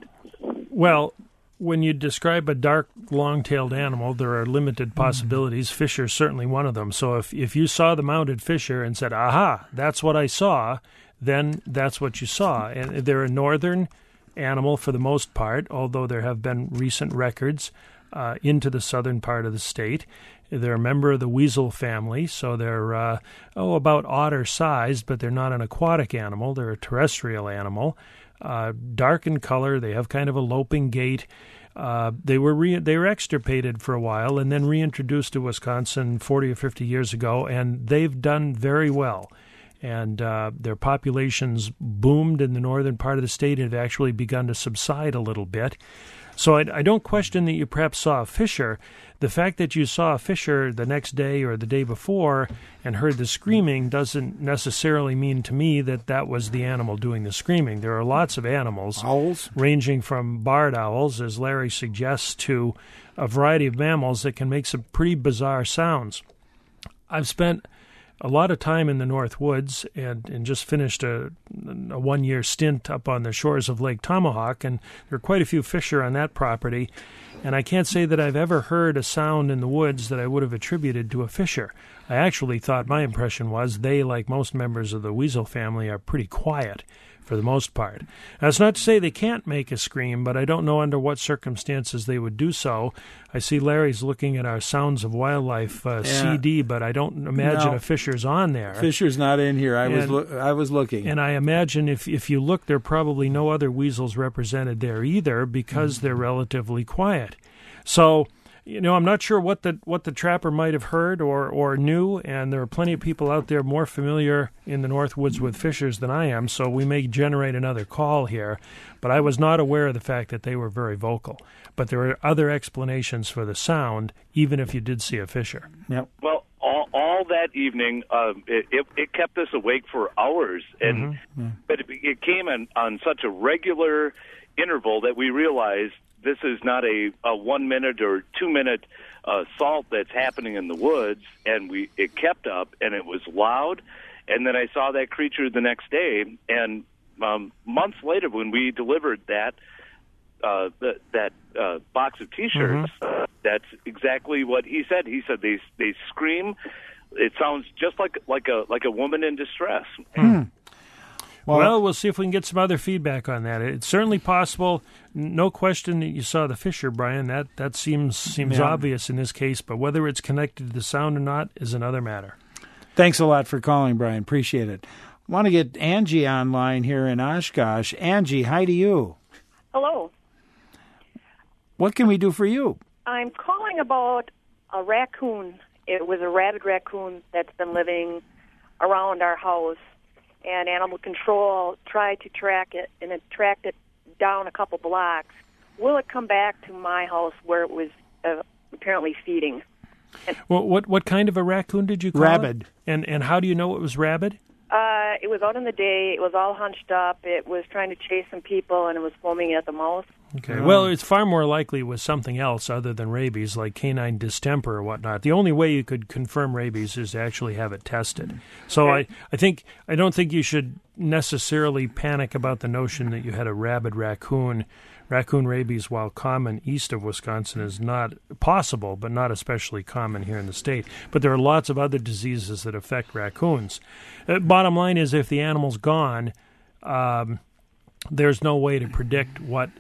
Well, when you describe a dark, long-tailed animal, there are limited possibilities. Mm-hmm. Fisher is certainly one of them. So if if you saw the mounted fisher and said, aha, that's what I saw, then that's what you saw. And they're a northern animal for the most part, although there have been recent records uh, into the southern part of the state. They're a member of the weasel family, so they're, uh, oh, about otter-sized, but they're not an aquatic animal. They're a terrestrial animal. Uh, dark in color, they have kind of a loping gait. Uh, they were re- they were extirpated for a while and then reintroduced to Wisconsin forty or fifty years ago, and they've done very well. And uh, their populations boomed in the northern part of the state and have actually begun to subside a little bit. So I, I don't question that you perhaps saw a fisher. The fact that you saw a fisher the next day or the day before and heard the screaming doesn't necessarily mean to me that that was the animal doing the screaming. There are lots of animals, owls, ranging from barred owls, as Larry suggests, to a variety of mammals that can make some pretty bizarre sounds. I've spent a lot of time in the North Woods and, and just finished a, a one-year stint up on the shores of Lake Tomahawk, and there are quite a few fisher on that property. And I can't say that I've ever heard a sound in the woods that I would have attributed to a fisher. I actually thought my impression was they, like most members of the weasel family, are pretty quiet for the most part. That's not to say they can't make a scream, but I don't know under what circumstances they would do so. I see Larry's looking at our Sounds of Wildlife uh, Yeah. C D, but I don't imagine No. a fisher's on there. Fisher's not in here. I was And- loo- I was looking. And I imagine if, if you look, there are probably no other weasels represented there either because Mm. they're relatively quiet. So, you know, I'm not sure what the what the trapper might have heard or, or knew, and there are plenty of people out there more familiar in the North Woods with fishers than I am, so we may generate another call here. But I was not aware of the fact that they were very vocal. But there are other explanations for the sound, even if you did see a fisher. Yep. Well, all, all that evening, uh, it, it, it kept us awake for hours, and Mm-hmm. but it, it came on, on such a regular interval that we realized this is not a, a one minute or two minute uh, assault that's happening in the woods, and we it kept up, and it was loud. And then I saw that creature the next day, and um, months later when we delivered that uh, the, that uh, box of T-shirts, mm-hmm. uh, that's exactly what he said. He said they they scream. It sounds just like like a like a woman in distress. Hmm. Well, well, we'll see if we can get some other feedback on that. It's certainly possible. No question that you saw the Fisher, Brian. That that seems seems yeah. obvious in this case, but whether it's connected to the sound or not is another matter. Thanks a lot for calling, Brian. Appreciate it. Want to get Angie online here in Oshkosh. Angie, hi to you. Hello. What can we do for you? I'm calling about a raccoon. It was a rabid raccoon that's been living around our house, and animal control tried to track it, and it tracked it down a couple blocks. Will it come back to my house where it was uh, apparently feeding? And, well, what what kind of a raccoon did you call rabid. it? And and how do you know it was rabid? Uh, it was out in the day. It was all hunched up. It was trying to chase some people, and it was foaming at the mouth. Okay. Oh. Well, it's far more likely with something else other than rabies, like canine distemper or whatnot. The only way you could confirm rabies is to actually have it tested. So okay. I, I think I don't think you should necessarily panic about the notion that you had a rabid raccoon. Raccoon rabies, while common east of Wisconsin, is not possible, but not especially common here in the state. But there are lots of other diseases that affect raccoons. Uh, bottom line is, if the animal's gone, um, there's no way to predict what,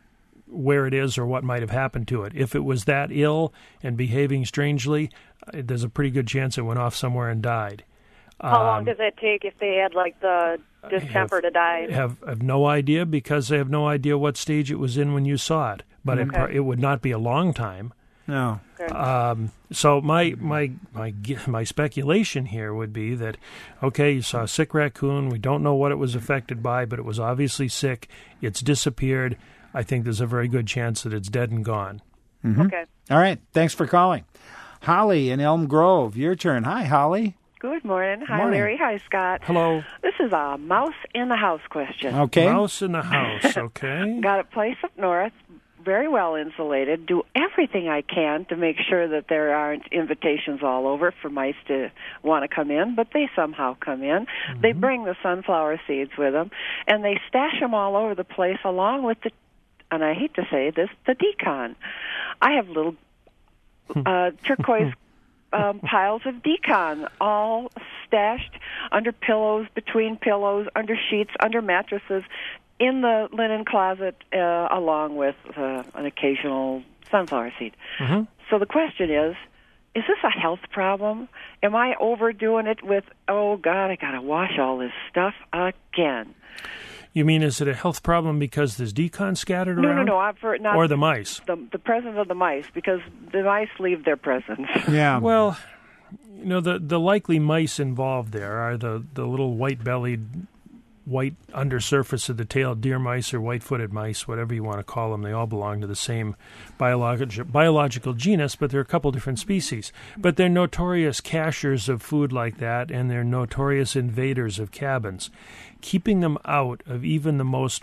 where it is or what might have happened to it. If it was that ill and behaving strangely, uh, there's a pretty good chance it went off somewhere and died. How um, long does that take if they had, like, the distemper have, to die? Have, have no idea, because they have no idea what stage it was in when you saw it. But okay. it, it would not be a long time. No. Okay. Um, so my, my my my speculation here would be that, okay, you saw a sick raccoon. We don't know what it was affected by, but it was obviously sick. It's disappeared. I think there's a very good chance that it's dead and gone. Mm-hmm. Okay. All right. Thanks for calling. Holly in Elm Grove, your turn. Hi, Holly. Good morning. Hi, morning. Larry. Hi, Scott. Hello. This is a mouse in the house question. Okay. Mouse in the house, okay. Got a place up north, very well insulated. Do everything I can to make sure that there aren't invitations all over for mice to want to come in, but they somehow come in. Mm-hmm. They bring the sunflower seeds with them, and they stash them all over the place along with the, and I hate to say this, the decon. I have little uh, turquoise Um, piles of decon, all stashed under pillows, between pillows, under sheets, under mattresses, in the linen closet, uh, along with uh, an occasional sunflower seed. Mm-hmm. So the question is, is this a health problem? Am I overdoing it with, oh, God, I got to wash all this stuff again? You mean, is it a health problem because there's decon scattered no, around? No, no, no. I'm for, not or the mice? The, the presence of the mice, because the mice leave their presence. Yeah. Well, you know, the, the likely mice involved there are the, the little white-bellied, white undersurface of the tail deer mice or white-footed mice, whatever you want to call them. They all belong to the same biologi- biological genus, but they're a couple different species. But they're notorious cachers of food like that, and they're notorious invaders of cabins. Keeping them out of even the most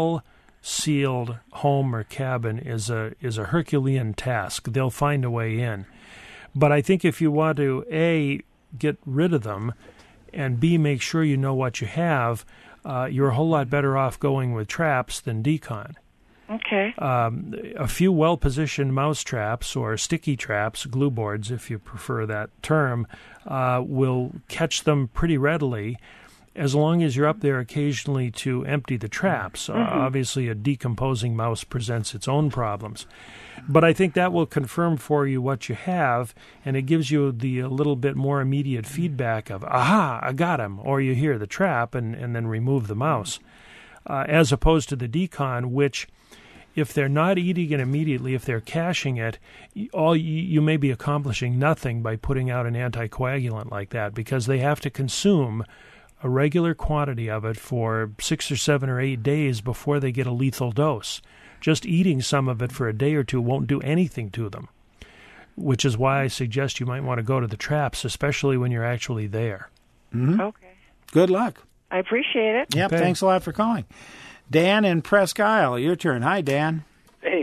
well-sealed home or cabin is a is a Herculean task. They'll find a way in. But I think if you want to, A, get rid of them, and B, make sure you know what you have, uh, you're a whole lot better off going with traps than decon. Okay. Um, a few well-positioned mouse traps or sticky traps, glue boards if you prefer that term, uh, will catch them pretty readily, as long as you're up there occasionally to empty the traps. Mm-hmm. Uh, obviously, a decomposing mouse presents its own problems. But I think that will confirm for you what you have, and it gives you the a little bit more immediate feedback of, aha, I got him, or you hear the trap and, and then remove the mouse, uh, as opposed to the decon, which, if they're not eating it immediately, if they're caching it, all you, you may be accomplishing nothing by putting out an anticoagulant like that, because they have to consume a regular quantity of it for six or seven or eight days before they get a lethal dose. Just eating some of it for a day or two won't do anything to them, which is why I suggest you might want to go to the traps, especially when you're actually there. Mm-hmm. Okay. Good luck. I appreciate it. Yep, okay. Thanks a lot for calling. Dan in Presque Isle, your turn. Hi, Dan. Hey,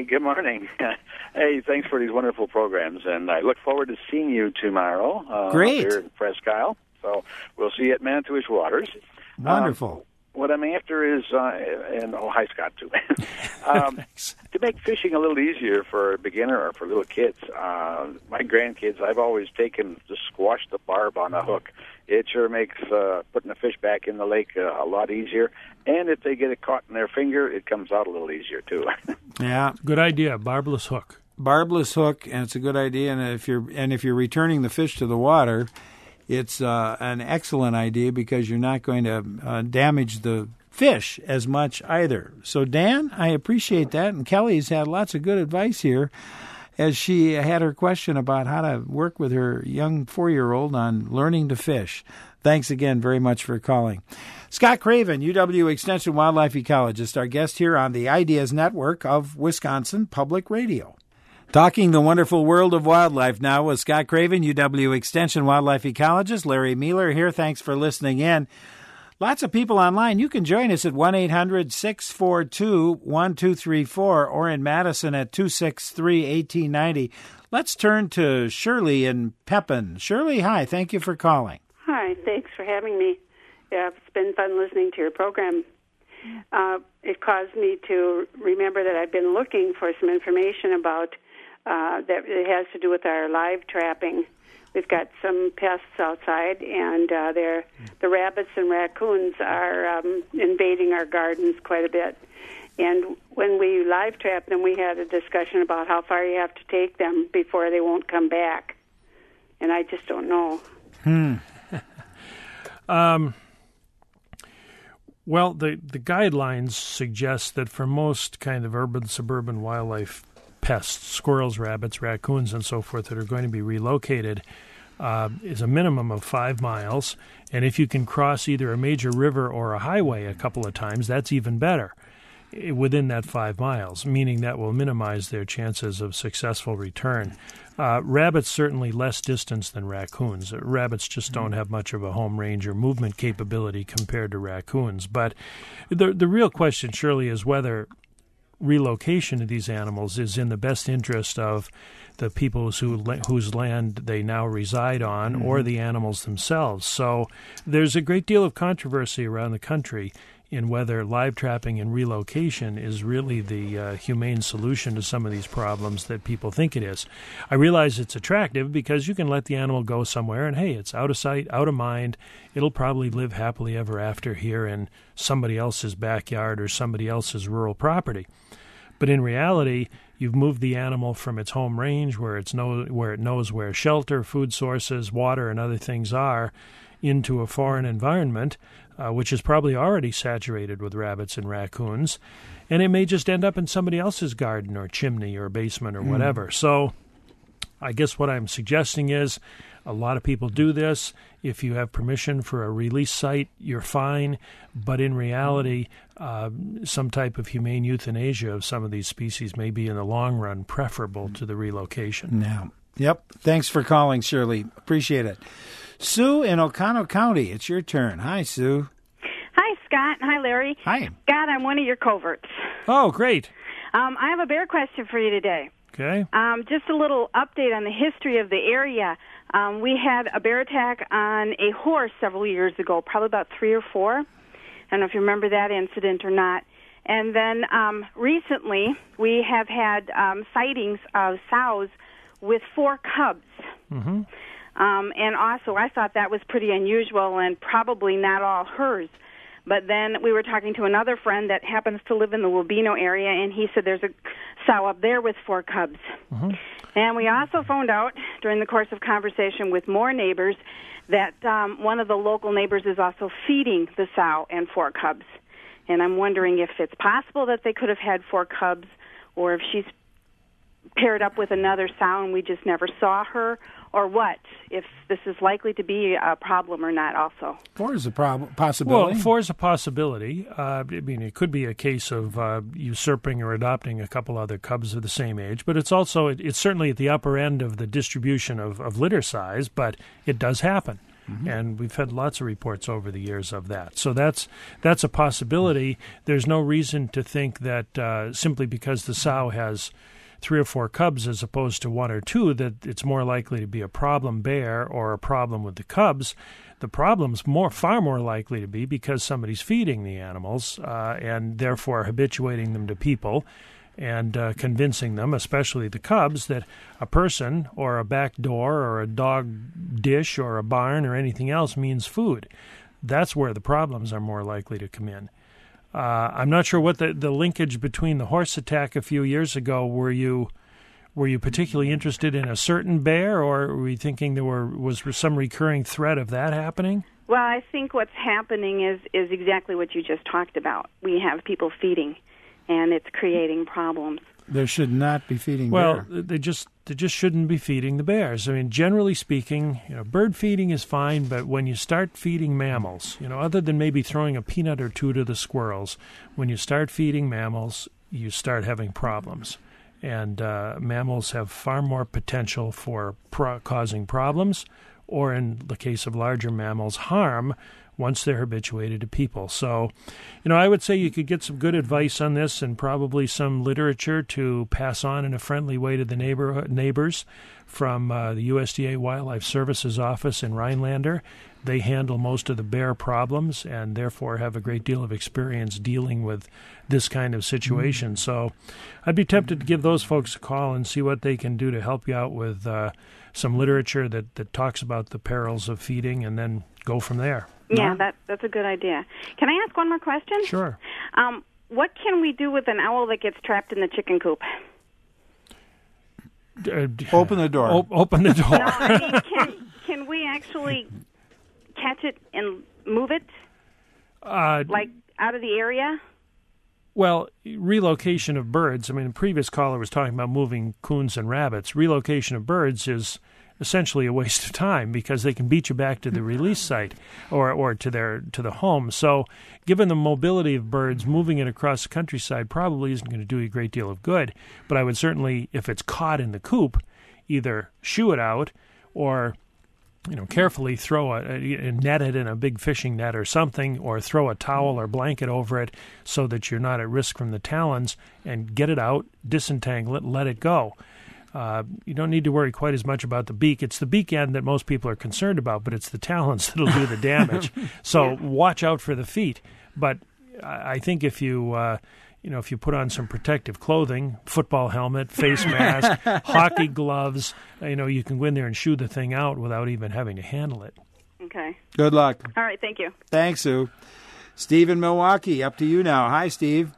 good morning. Hey, thanks for these wonderful programs, and I look forward to seeing you tomorrow. Uh, Great. Here in Presque Isle. So we'll see you at Manitowish Waters. Wonderful. Um, what I'm after is, uh, and oh, hi, Scott, too. um, to make fishing a little easier for a beginner or for little kids, uh, my grandkids, I've always taken to squash the barb on a hook. It sure makes uh, putting the fish back in the lake uh, a lot easier. And if they get it caught in their finger, it comes out a little easier, too. Yeah. Good idea, barbless hook. Barbless hook, and it's a good idea. And if you're and if you're returning the fish to the water, it's uh, an excellent idea because you're not going to uh, damage the fish as much either. So, Dan, I appreciate that. And Kelly's had lots of good advice here as she had her question about how to work with her young four-year-old on learning to fish. Thanks again very much for calling. Scott Craven, U W Extension Wildlife Ecologist, our guest here on the Ideas Network of Wisconsin Public Radio. Talking the wonderful world of wildlife now with Scott Craven, U W Extension Wildlife Ecologist. Larry Mealer here. Thanks for listening in. Lots of people online. You can join us at one eight hundred six four two one two three four or in Madison at two six three one eight nine zero. Let's turn to Shirley in Pepin. Shirley, hi. Thank you for calling. Hi. Thanks for having me. Yeah, it's been fun listening to your program. Uh, it caused me to remember that I've been looking for some information about Uh, that it has to do with our live trapping. We've got some pests outside, and uh, they're, the rabbits and raccoons are um, invading our gardens quite a bit. And when we live trap them, we had a discussion about how far you have to take them before they won't come back. And I just don't know. Hmm. um. Well, the, the guidelines suggest that for most kind of urban, suburban wildlife pests, squirrels, rabbits, raccoons, and so forth that are going to be relocated uh, is a minimum of five miles. And if you can cross either a major river or a highway a couple of times, that's even better within that five miles, meaning that will minimize their chances of successful return. Uh, rabbits certainly less distance than raccoons. Rabbits just don't have much of a home range or movement capability compared to raccoons. But the the real question, surely, is whether relocation of these animals is in the best interest of the people who, whose land they now reside on, mm-hmm. or the animals themselves. So there's a great deal of controversy around the country in whether live trapping and relocation is really the uh, humane solution to some of these problems that people think it is. I realize it's attractive because you can let the animal go somewhere and, hey, it's out of sight, out of mind. It'll probably live happily ever after here in somebody else's backyard or somebody else's rural property. But in reality, you've moved the animal from its home range where it's know, where it knows where shelter, food sources, water, and other things are, into a foreign environment, uh, which is probably already saturated with rabbits and raccoons, and it may just end up in somebody else's garden or chimney or basement or whatever. Mm. So I guess what I'm suggesting is a lot of people do this. If you have permission for a release site, you're fine. But in reality, uh, some type of humane euthanasia of some of these species may be in the long run preferable to the relocation. Now, yep. Thanks for calling, Shirley. Appreciate it. Sue in Oconto County, it's your turn. Hi, Sue. Hi, Scott. Hi, Larry. Hi. Scott, I'm one of your coverts. Oh, great. Um, I have a bear question for you today. Okay. Um, just a little update on the history of the area. Um, we had a bear attack on a horse several years ago, probably about three or four. I don't know if you remember that incident or not. And then um, recently we have had um, sightings of sows with four cubs. Mm-hmm. Um, and also, I thought that was pretty unusual and probably not all hers. But then we were talking to another friend that happens to live in the Wabeno area, and he said there's a sow up there with four cubs. Mm-hmm. And we also found out during the course of conversation with more neighbors that um, one of the local neighbors is also feeding the sow and four cubs. And I'm wondering if it's possible that they could have had four cubs, or if she's paired up with another sow and we just never saw her, or what, if this is likely to be a problem or not also. Four is a prob- possibility. Well, four is a possibility. Uh, I mean, it could be a case of uh, usurping or adopting a couple other cubs of the same age, but it's also, it, it's certainly at the upper end of the distribution of, of litter size, but it does happen. Mm-hmm. And we've had lots of reports over the years of that. So that's that's a possibility. There's no reason to think that uh, simply because the sow has three or four cubs as opposed to one or two, that it's more likely to be a problem bear or a problem with the cubs. The problem's more, far more likely to be because somebody's feeding the animals uh, and therefore habituating them to people and uh, convincing them, especially the cubs, that a person or a back door or a dog dish or a barn or anything else means food. That's where the problems are more likely to come in. Uh, I'm not sure what the, the linkage between the horse attack a few years ago. Were you were you particularly interested in a certain bear, or were you thinking there were was some recurring threat of that happening? Well, I think what's happening is, is exactly what you just talked about. We have people feeding, and it's creating problems. There should not be feeding well, bear. they just they just shouldn't be feeding the bears. I mean, generally speaking, you know, bird feeding is fine, but when you start feeding mammals, you know, other than maybe throwing a peanut or two to the squirrels, when you start feeding mammals, you start having problems. And uh, mammals have far more potential for pro- causing problems, or in the case of larger mammals, harm, once they're habituated to people. So, you know, I would say you could get some good advice on this and probably some literature to pass on in a friendly way to the neighborhood neighbors from uh, the U S D A Wildlife Services office in Rhinelander. They handle most of the bear problems and therefore have a great deal of experience dealing with this kind of situation. Mm-hmm. So I'd be tempted to give those folks a call and see what they can do to help you out with uh, some literature that, that talks about the perils of feeding, and then go from there. Yeah, that that's a good idea. Can I ask one more question? Sure. Um, what can we do with an owl that gets trapped in the chicken coop? Uh, open the door. Op- open the door. No, I mean, can, can we actually catch it and move it, uh, like out of the area? Well, relocation of birds, I mean, the previous caller was talking about moving coons and rabbits. Relocation of birds is essentially a waste of time because they can beat you back to the release site or, or to their to the home. So given the mobility of birds, moving it across the countryside probably isn't going to do you a great deal of good. But I would certainly, if it's caught in the coop, either shoo it out or, you know, carefully throw a, a net it in a big fishing net or something, or throw a towel or blanket over it so that you're not at risk from the talons, and get it out, disentangle it, let it go. Uh, you don't need to worry quite as much about the beak. It's the beak end that most people are concerned about, but it's the talons that'll do the damage. So yeah. Watch out for the feet. But I think if you, uh, you know, if you put on some protective clothing, football helmet, face mask, hockey gloves, you know, you can go in there and shoo the thing out without even having to handle it. Okay. Good luck. All right. Thank you. Thanks, Sue. Steve in Milwaukee, up to you now. Hi, Steve.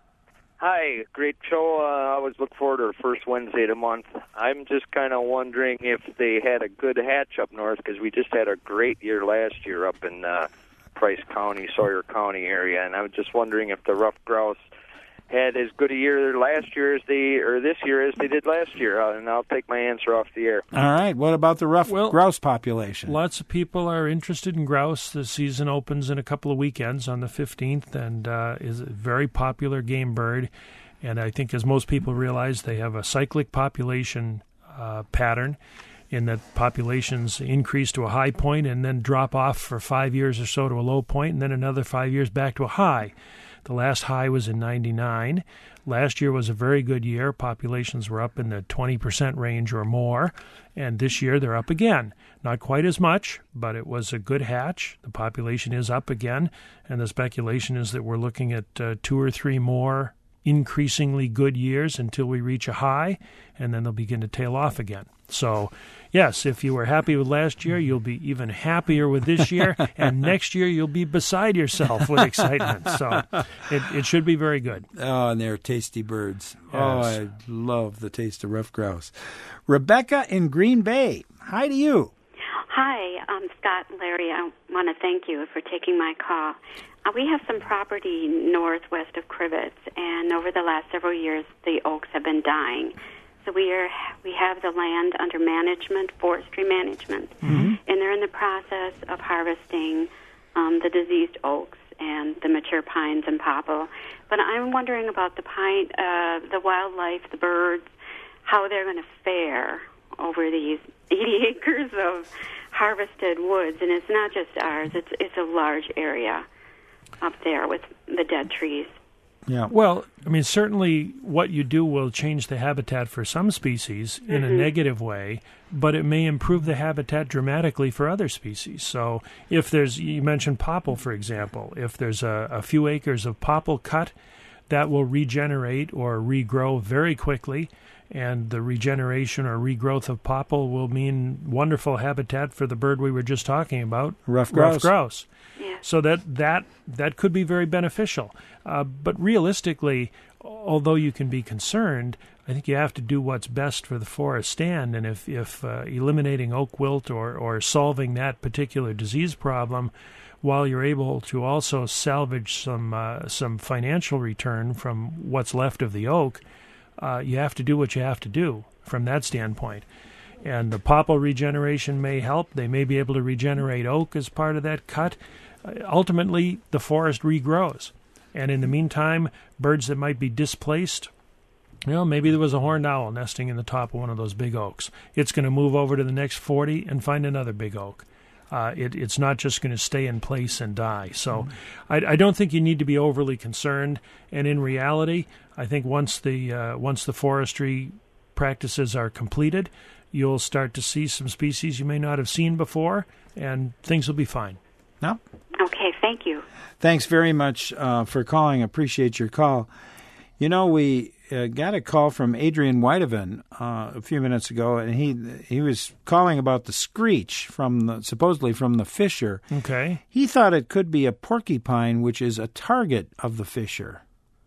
Hi, great show. Uh, I always look forward to the first Wednesday of the month. I'm just kind of wondering if they had a good hatch up north, because we just had a great year last year up in uh, Price County, Sawyer County area, and I was just wondering if the rough grouse had as good a year last year as they, or this year as they did last year, uh, and I'll take my answer off the air. All right. What about the rough well, grouse population? Lots of people are interested in grouse. The season opens in a couple of weekends on the fifteenth, and uh, is a very popular game bird. And I think, as most people realize, they have a cyclic population uh, pattern, in that populations increase to a high point and then drop off for five years or so to a low point, and then another five years back to a high. The last high was in ninety-nine. Last year was a very good year. Populations were up in the twenty percent range or more. And this year they're up again. Not quite as much, but it was a good hatch. The population is up again. And the speculation is that we're looking at uh, two or three more increasingly good years until we reach a high, and then they'll begin to tail off again. So, yes, if you were happy with last year, you'll be even happier with this year, and next year you'll be beside yourself with excitement. So it, it should be very good. Oh, and they're tasty birds. Yes. Oh, I love the taste of rough grouse. Rebecca in Green Bay, hi to you. Hi, um, Scott and Larry. I want to thank you for taking my call. Uh, we have some property northwest of Crivets, and over the last several years, the oaks have been dying. So we are we have the land under management, forestry management, mm-hmm. and they're in the process of harvesting um, the diseased oaks and the mature pines and popple. But I'm wondering about the pine, uh, the wildlife, the birds, how they're going to fare over these eighty acres of harvested woods, and it's not just ours. It's it's a large area up there with the dead trees. Yeah. Well, I mean, certainly what you do will change the habitat for some species in Mm-hmm. a negative way, but it may improve the habitat dramatically for other species. So if there's, you mentioned popple, for example, if there's a, a few acres of popple cut, that will regenerate or regrow very quickly, and the regeneration or regrowth of popple will mean wonderful habitat for the bird we were just talking about, Ruffed grouse. Ruffed grouse. So that, that that could be very beneficial. Uh, but realistically, although you can be concerned, I think you have to do what's best for the forest stand. And if, if uh, eliminating oak wilt or, or solving that particular disease problem, while you're able to also salvage some uh, some financial return from what's left of the oak, uh, you have to do what you have to do from that standpoint. And the popple regeneration may help. They may be able to regenerate oak as part of that cut. Uh, ultimately, the forest regrows. And in the meantime, birds that might be displaced, you know, maybe there was a horned owl nesting in the top of one of those big oaks. It's going to move over to the next forty and find another big oak. Uh, it, it's not just going to stay in place and die. So mm-hmm. I, I don't think you need to be overly concerned. And in reality, I think once the uh, once the forestry practices are completed, you'll start to see some species you may not have seen before, and things will be fine. No? Okay, thank you. Thanks very much uh, for calling. Appreciate your call. You know, we uh, got a call from Adrian Whitehaven uh, a few minutes ago, and he he was calling about the screech from the, supposedly from the fisher. Okay. He thought it could be a porcupine, which is a target of the fisher.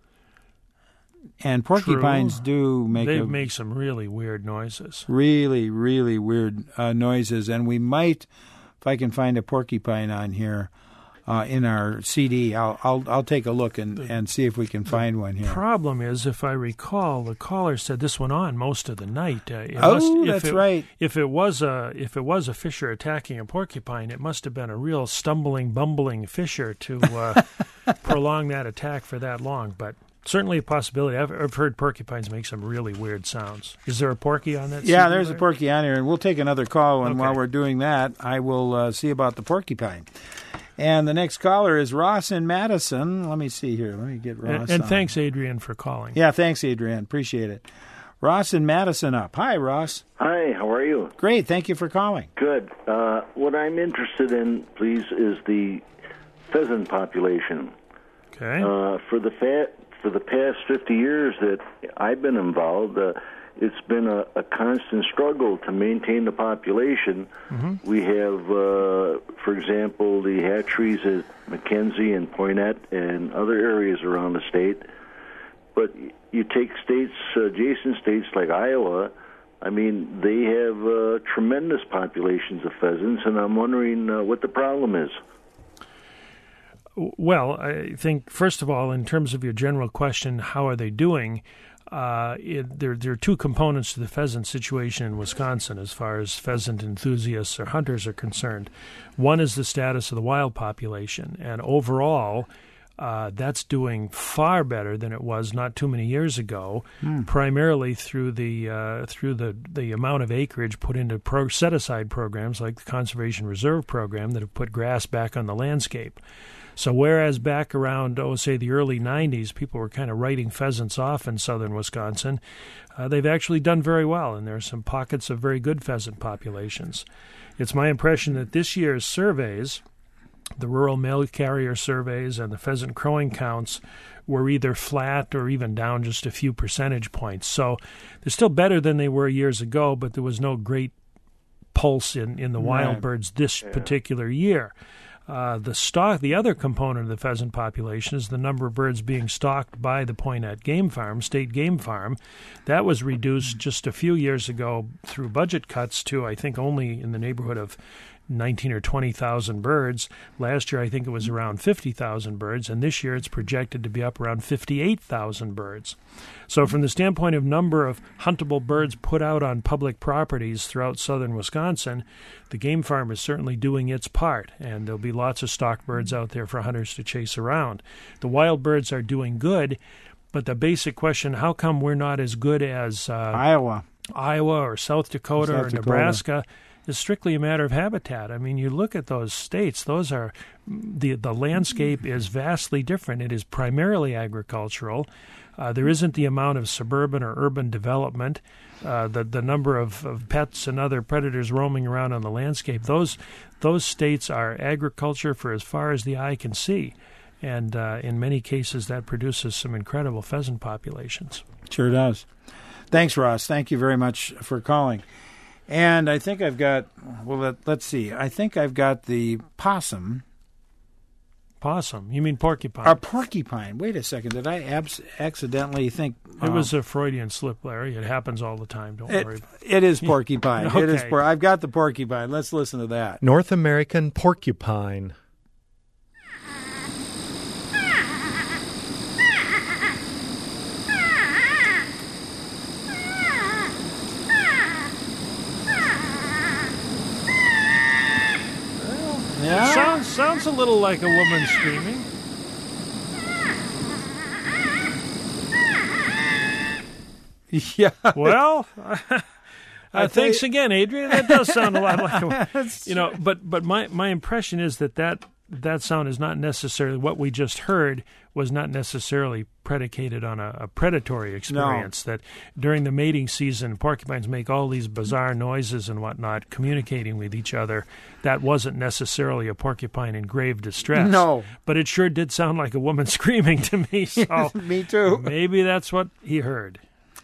And porcupines True. do make they a, make some really weird noises. really, really weird uh, noises, and we might, if I can find a porcupine on here uh, in our C D, I'll I'll, I'll take a look and, and see if we can find one here. Problem is, if I recall, the caller said this went on most of the night. Uh, it Oh, must, if that's it, right. If it was a if it was a fisher attacking a porcupine, it must have been a real stumbling, bumbling fisher to uh, prolong that attack for that long. But certainly a possibility. I've, I've heard porcupines make some really weird sounds. Is there a porky on that? Yeah, C D there's there? a porky on here, and we'll take another call. And Okay. while we're doing that, I will uh, see about the porcupine. And the next caller is Ross in Madison. Let me see here. Let me get Ross And, and on. thanks, Adrian, for calling. Yeah, thanks, Adrian. Appreciate it. Ross in Madison up. Hi, Ross. Hi, how are you? Great. Thank you for calling. Good. Uh, what I'm interested in, please, is the pheasant population. Okay. Uh, for the fa- for the past fifty years that I've been involved, uh, it's been a, a constant struggle to maintain the population. Mm-hmm. We have, uh, for example, the hatcheries at McKenzie and Poinette and other areas around the state. But you take states, uh, adjacent states like Iowa, I mean, they have uh, tremendous populations of pheasants, and I'm wondering uh, what the problem is. Well, I think, first of all, in terms of your general question, how are they doing, uh, it, there, there are two components to the pheasant situation in Wisconsin as far as pheasant enthusiasts or hunters are concerned. One is the status of the wild population, and overall, uh, that's doing far better than it was not too many years ago, Hmm. primarily through the uh, through the, the amount of acreage put into pro- set-aside programs like the Conservation Reserve Program that have put grass back on the landscape. So whereas back around, oh, say, the early nineties, people were kind of writing pheasants off in southern Wisconsin, uh, they've actually done very well, and there are some pockets of very good pheasant populations. It's my impression that this year's surveys, the rural mail carrier surveys and the pheasant crowing counts, were either flat or even down just a few percentage points. So they're still better than they were years ago, but there was no great pulse in, in the wild Right. birds this Yeah. particular year. Uh, the stock, the other component of the pheasant population is the number of birds being stalked by the Poinette Game Farm, State Game Farm. That was reduced just a few years ago through budget cuts to, I think, only in the neighborhood of nineteen or twenty thousand birds. Last year, I think it was around fifty thousand birds, and this year it's projected to be up around fifty-eight thousand birds. So from the standpoint of number of huntable birds put out on public properties throughout southern Wisconsin, the game farm is certainly doing its part, and there'll be lots of stock birds out there for hunters to chase around. The wild birds are doing good, but the basic question, how come we're not as good as uh, Iowa, Iowa or South Dakota South or Dakota. Nebraska? is strictly a matter of habitat. I mean, you look at those states; those are the the landscape is vastly different. It is primarily agricultural. Uh, there isn't the amount of suburban or urban development. Uh, the the number of, of pets and other predators roaming around on the landscape. Those those states are agriculture for as far as the eye can see, and uh, in many cases that produces some incredible pheasant populations. Sure does. Thanks, Ross. Thank you very much for calling. And I think I've got. Well, let, let's see. I think I've got the possum. Possum? You mean porcupine? A porcupine. Wait a second. Did I abs- accidentally think... It uh, was a Freudian slip, Larry. It happens all the time. Don't it, worry. It is porcupine. Okay. It is. Por- I've got the porcupine. Let's listen to that. North American porcupine. Yeah. It sounds sounds a little like a woman screaming. Yeah. Well, uh, thanks you, again, Adrian. That does sound a lot like a, you know. But but my my impression is that that that sound is not necessarily what we just heard. Was not necessarily predicated on a, a predatory experience. No. That during the mating season, porcupines make all these bizarre noises and whatnot, communicating with each other. That wasn't necessarily a porcupine in grave distress. No. But it sure did sound like a woman screaming to me. So me too. Maybe that's what he heard.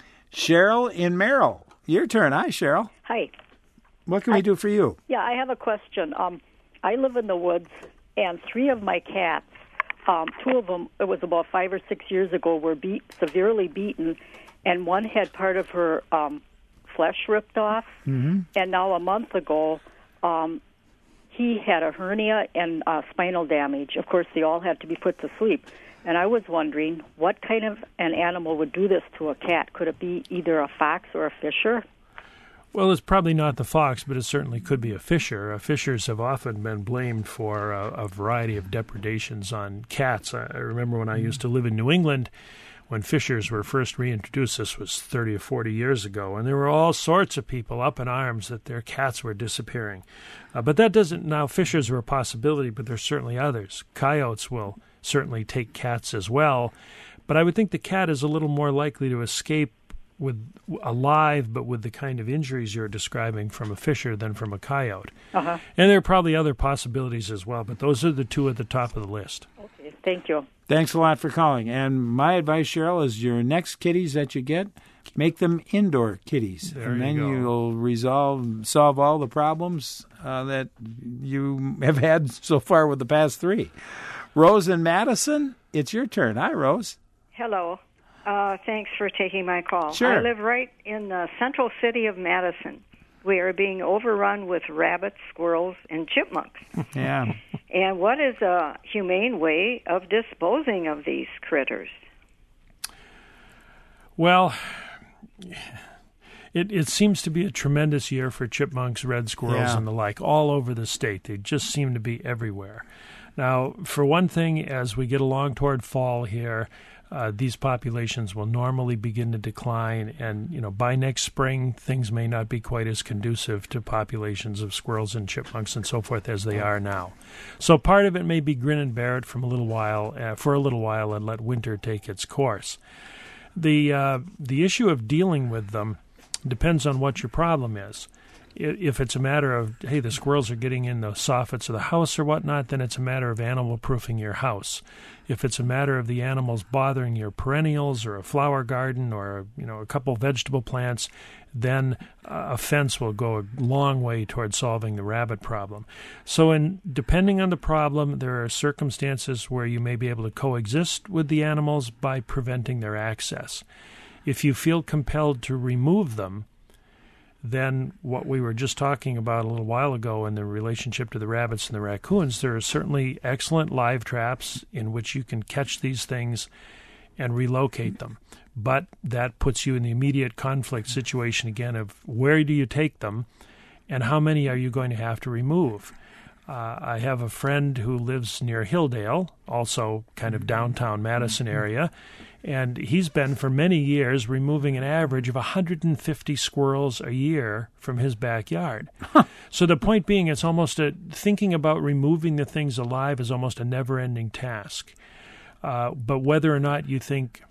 Cheryl in Merrill. Your turn. Hi, Cheryl. Hi. What can we I, do for you? Yeah, I have a question. Um, I live in the woods, and three of my cats, Um, two of them, it was about five or six years ago, were beat, severely beaten, and one had part of her um, flesh ripped off. Mm-hmm. And now a month ago, um, he had a hernia and uh, spinal damage. Of course, they all had to be put to sleep. And I was wondering, what kind of an animal would do this to a cat? Could it be either a fox or a fisher? Well, it's probably not the fox, but it certainly could be a fisher. Uh, fishers have often been blamed for uh, a variety of depredations on cats. I, I remember when I used to live in New England, when fishers were first reintroduced, this was thirty or forty years ago, and there were all sorts of people up in arms that their cats were disappearing. Uh, but that doesn't, now fishers are a possibility, but there's certainly others. Coyotes will certainly take cats as well, but I would think the cat is a little more likely to escape with alive, but with the kind of injuries you're describing from a fisher than from a coyote. Uh-huh. And there are probably other possibilities as well, but those are the two at the top of the list. Okay, thank you. Thanks a lot for calling. And my advice, Cheryl, is your next kitties that you get, make them indoor kitties. There and then you go. you'll resolve, solve all the problems uh, that you have had so far with the past three. Rose in Madison, it's your turn. Hi, Rose. Hello. Uh, thanks for taking my call. Sure. I live right in the central city of Madison. We are being overrun with rabbits, squirrels, and chipmunks. Yeah. And what is a humane way of disposing of these critters? Well, it, it seems to be a tremendous year for chipmunks, red squirrels, Yeah. and the like, all over the state. They just seem to be everywhere. Now, for one thing, as we get along toward fall here, Uh, these populations will normally begin to decline, and you know by next spring things may not be quite as conducive to populations of squirrels and chipmunks and so forth as they are now. So part of it may be grin and bear it from a little while, uh, for a little while, and let winter take its course. The uh, the issue of dealing with them depends on what your problem is. If it's a matter of, hey, the squirrels are getting in the soffits of the house or whatnot, then it's a matter of animal-proofing your house. If it's a matter of the animals bothering your perennials or a flower garden or, you know, a couple vegetable plants, then uh, a fence will go a long way toward solving the rabbit problem. So in depending on the problem, there are circumstances where you may be able to coexist with the animals by preventing their access. If you feel compelled to remove them, then what we were just talking about a little while ago in the relationship to the rabbits and the raccoons, there are certainly excellent live traps in which you can catch these things and relocate them. But that puts you in the immediate conflict situation again of where do you take them and how many are you going to have to remove? Uh, I have a friend who lives near Hilldale, also kind of downtown Madison area, And he's been for many years removing an average of one hundred fifty squirrels a year from his backyard. Huh. So the point being, it's almost a thinking about removing the things alive is almost a never-ending task. Uh, but whether or not you think,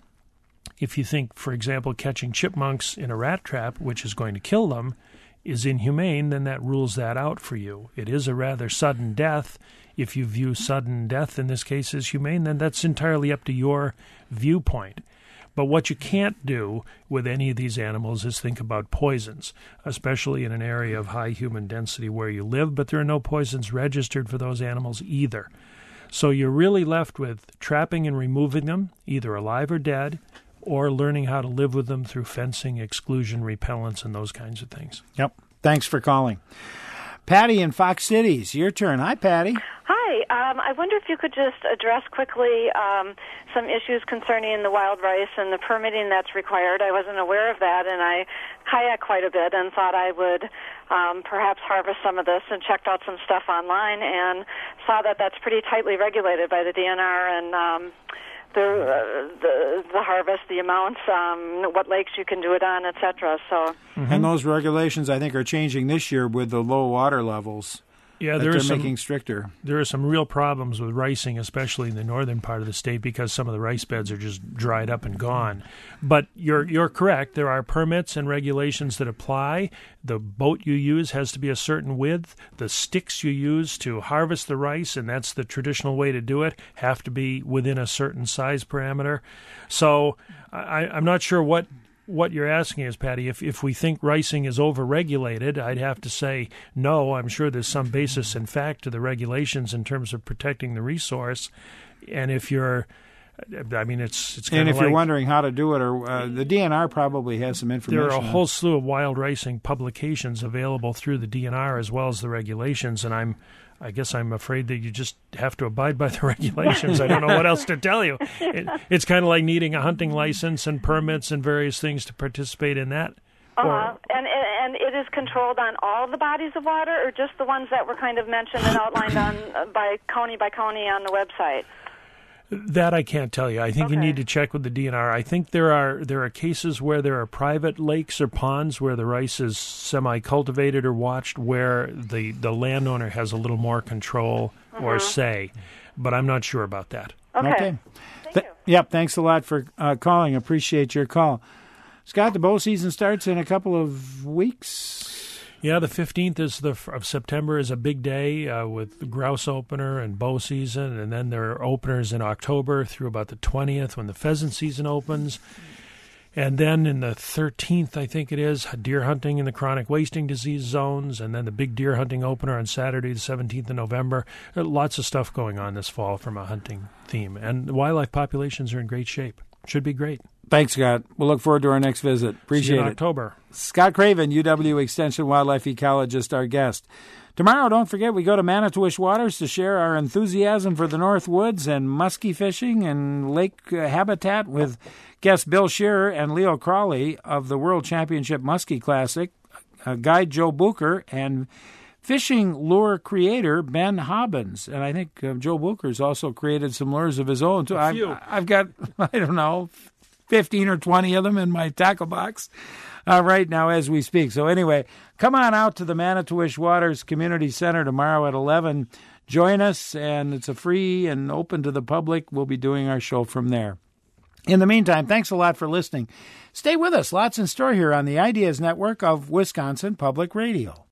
if you think, for example, catching chipmunks in a rat trap, which is going to kill them, is inhumane, then that rules that out for you. It is a rather sudden death. If you view sudden death in this case as humane, then that's entirely up to your viewpoint. But what you can't do with any of these animals is think about poisons, especially in an area of high human density where you live, but there are no poisons registered for those animals either. So you're really left with trapping and removing them, either alive or dead, or learning how to live with them through fencing, exclusion, repellents, and those kinds of things. Yep. Thanks for calling. Patty in Fox Cities, your turn. Hi, Patty. Hi. Um, I wonder if you could just address quickly um, some issues concerning the wild rice and the permitting that's required. I wasn't aware of that, and I kayak quite a bit and thought I would um, perhaps harvest some of this, and checked out some stuff online and saw that that's pretty tightly regulated by the D N R and um, the, uh, the the harvest, the amounts, um, what lakes you can do it on, et cetera. So, mm-hmm. And those regulations, I think, are changing this year with the low water levels. Yeah, they're some, making stricter. There are some real problems with ricing, especially in the northern part of the state, because some of the rice beds are just dried up and gone. But you're you're correct. There are permits and regulations that apply. The boat you use has to be a certain width. The sticks you use to harvest the rice, and that's the traditional way to do it, have to be within a certain size parameter. So I, I'm not sure what... What you're asking is, Patty, if, if we think ricing is over-regulated, I'd have to say no. I'm sure there's some basis in fact to the regulations in terms of protecting the resource. And if you're, I mean, it's it's kind and of if like, you're wondering how to do it, or uh, the D N R probably has some information. There are a whole slew of wild ricing publications available through the D N R as well as the regulations, and I'm. I guess I'm afraid that you just have to abide by the regulations. I don't know what else to tell you. It, it's kind of like needing a hunting license and permits and various things to participate in that. Uh-huh. Or, and, and it is controlled on all the bodies of water, or just the ones that were kind of mentioned and outlined on uh, by county by county on the website? That I can't tell you. I think okay. you need to check with the D N R. I think there are there are cases where there are private lakes or ponds where the rice is semi-cultivated or watched, where the, the landowner has a little more control uh-huh. or say. But I'm not sure about that. Okay. okay. Thank Th- you. Yep, thanks a lot for uh, calling. Appreciate your call. Scott, the bow season starts in a couple of weeks. Yeah, the fifteenth is the of September is a big day uh, with the grouse opener and bow season, and then there are openers in October through about the twentieth when the pheasant season opens. And then in the thirteenth, I think it is, deer hunting in the chronic wasting disease zones, and then the big deer hunting opener on Saturday, the seventeenth of November. There are lots of stuff going on this fall from a hunting theme, and the wildlife populations are in great shape. Should be great. Thanks, Scott. We'll look forward to our next visit. Appreciate See you in it. October. Scott Craven, U W Extension wildlife ecologist, our guest. Tomorrow, don't forget, we go to Manitowish Waters to share our enthusiasm for the North Woods and muskie fishing and lake uh, habitat with guests Bill Shearer and Leo Crawley of the World Championship Muskie Classic, uh, guide Joe Bucher, and fishing lure creator Ben Hobbins. And I think uh, Joe Bucher's also created some lures of his own, too. I've, I've got, I don't know, fifteen or twenty of them in my tackle box uh, right now as we speak. So anyway, come on out to the Manitowish Waters Community Center tomorrow at eleven. Join us, and it's a free and open to the public. We'll be doing our show from there. In the meantime, thanks a lot for listening. Stay with us. Lots in store here on the Ideas Network of Wisconsin Public Radio.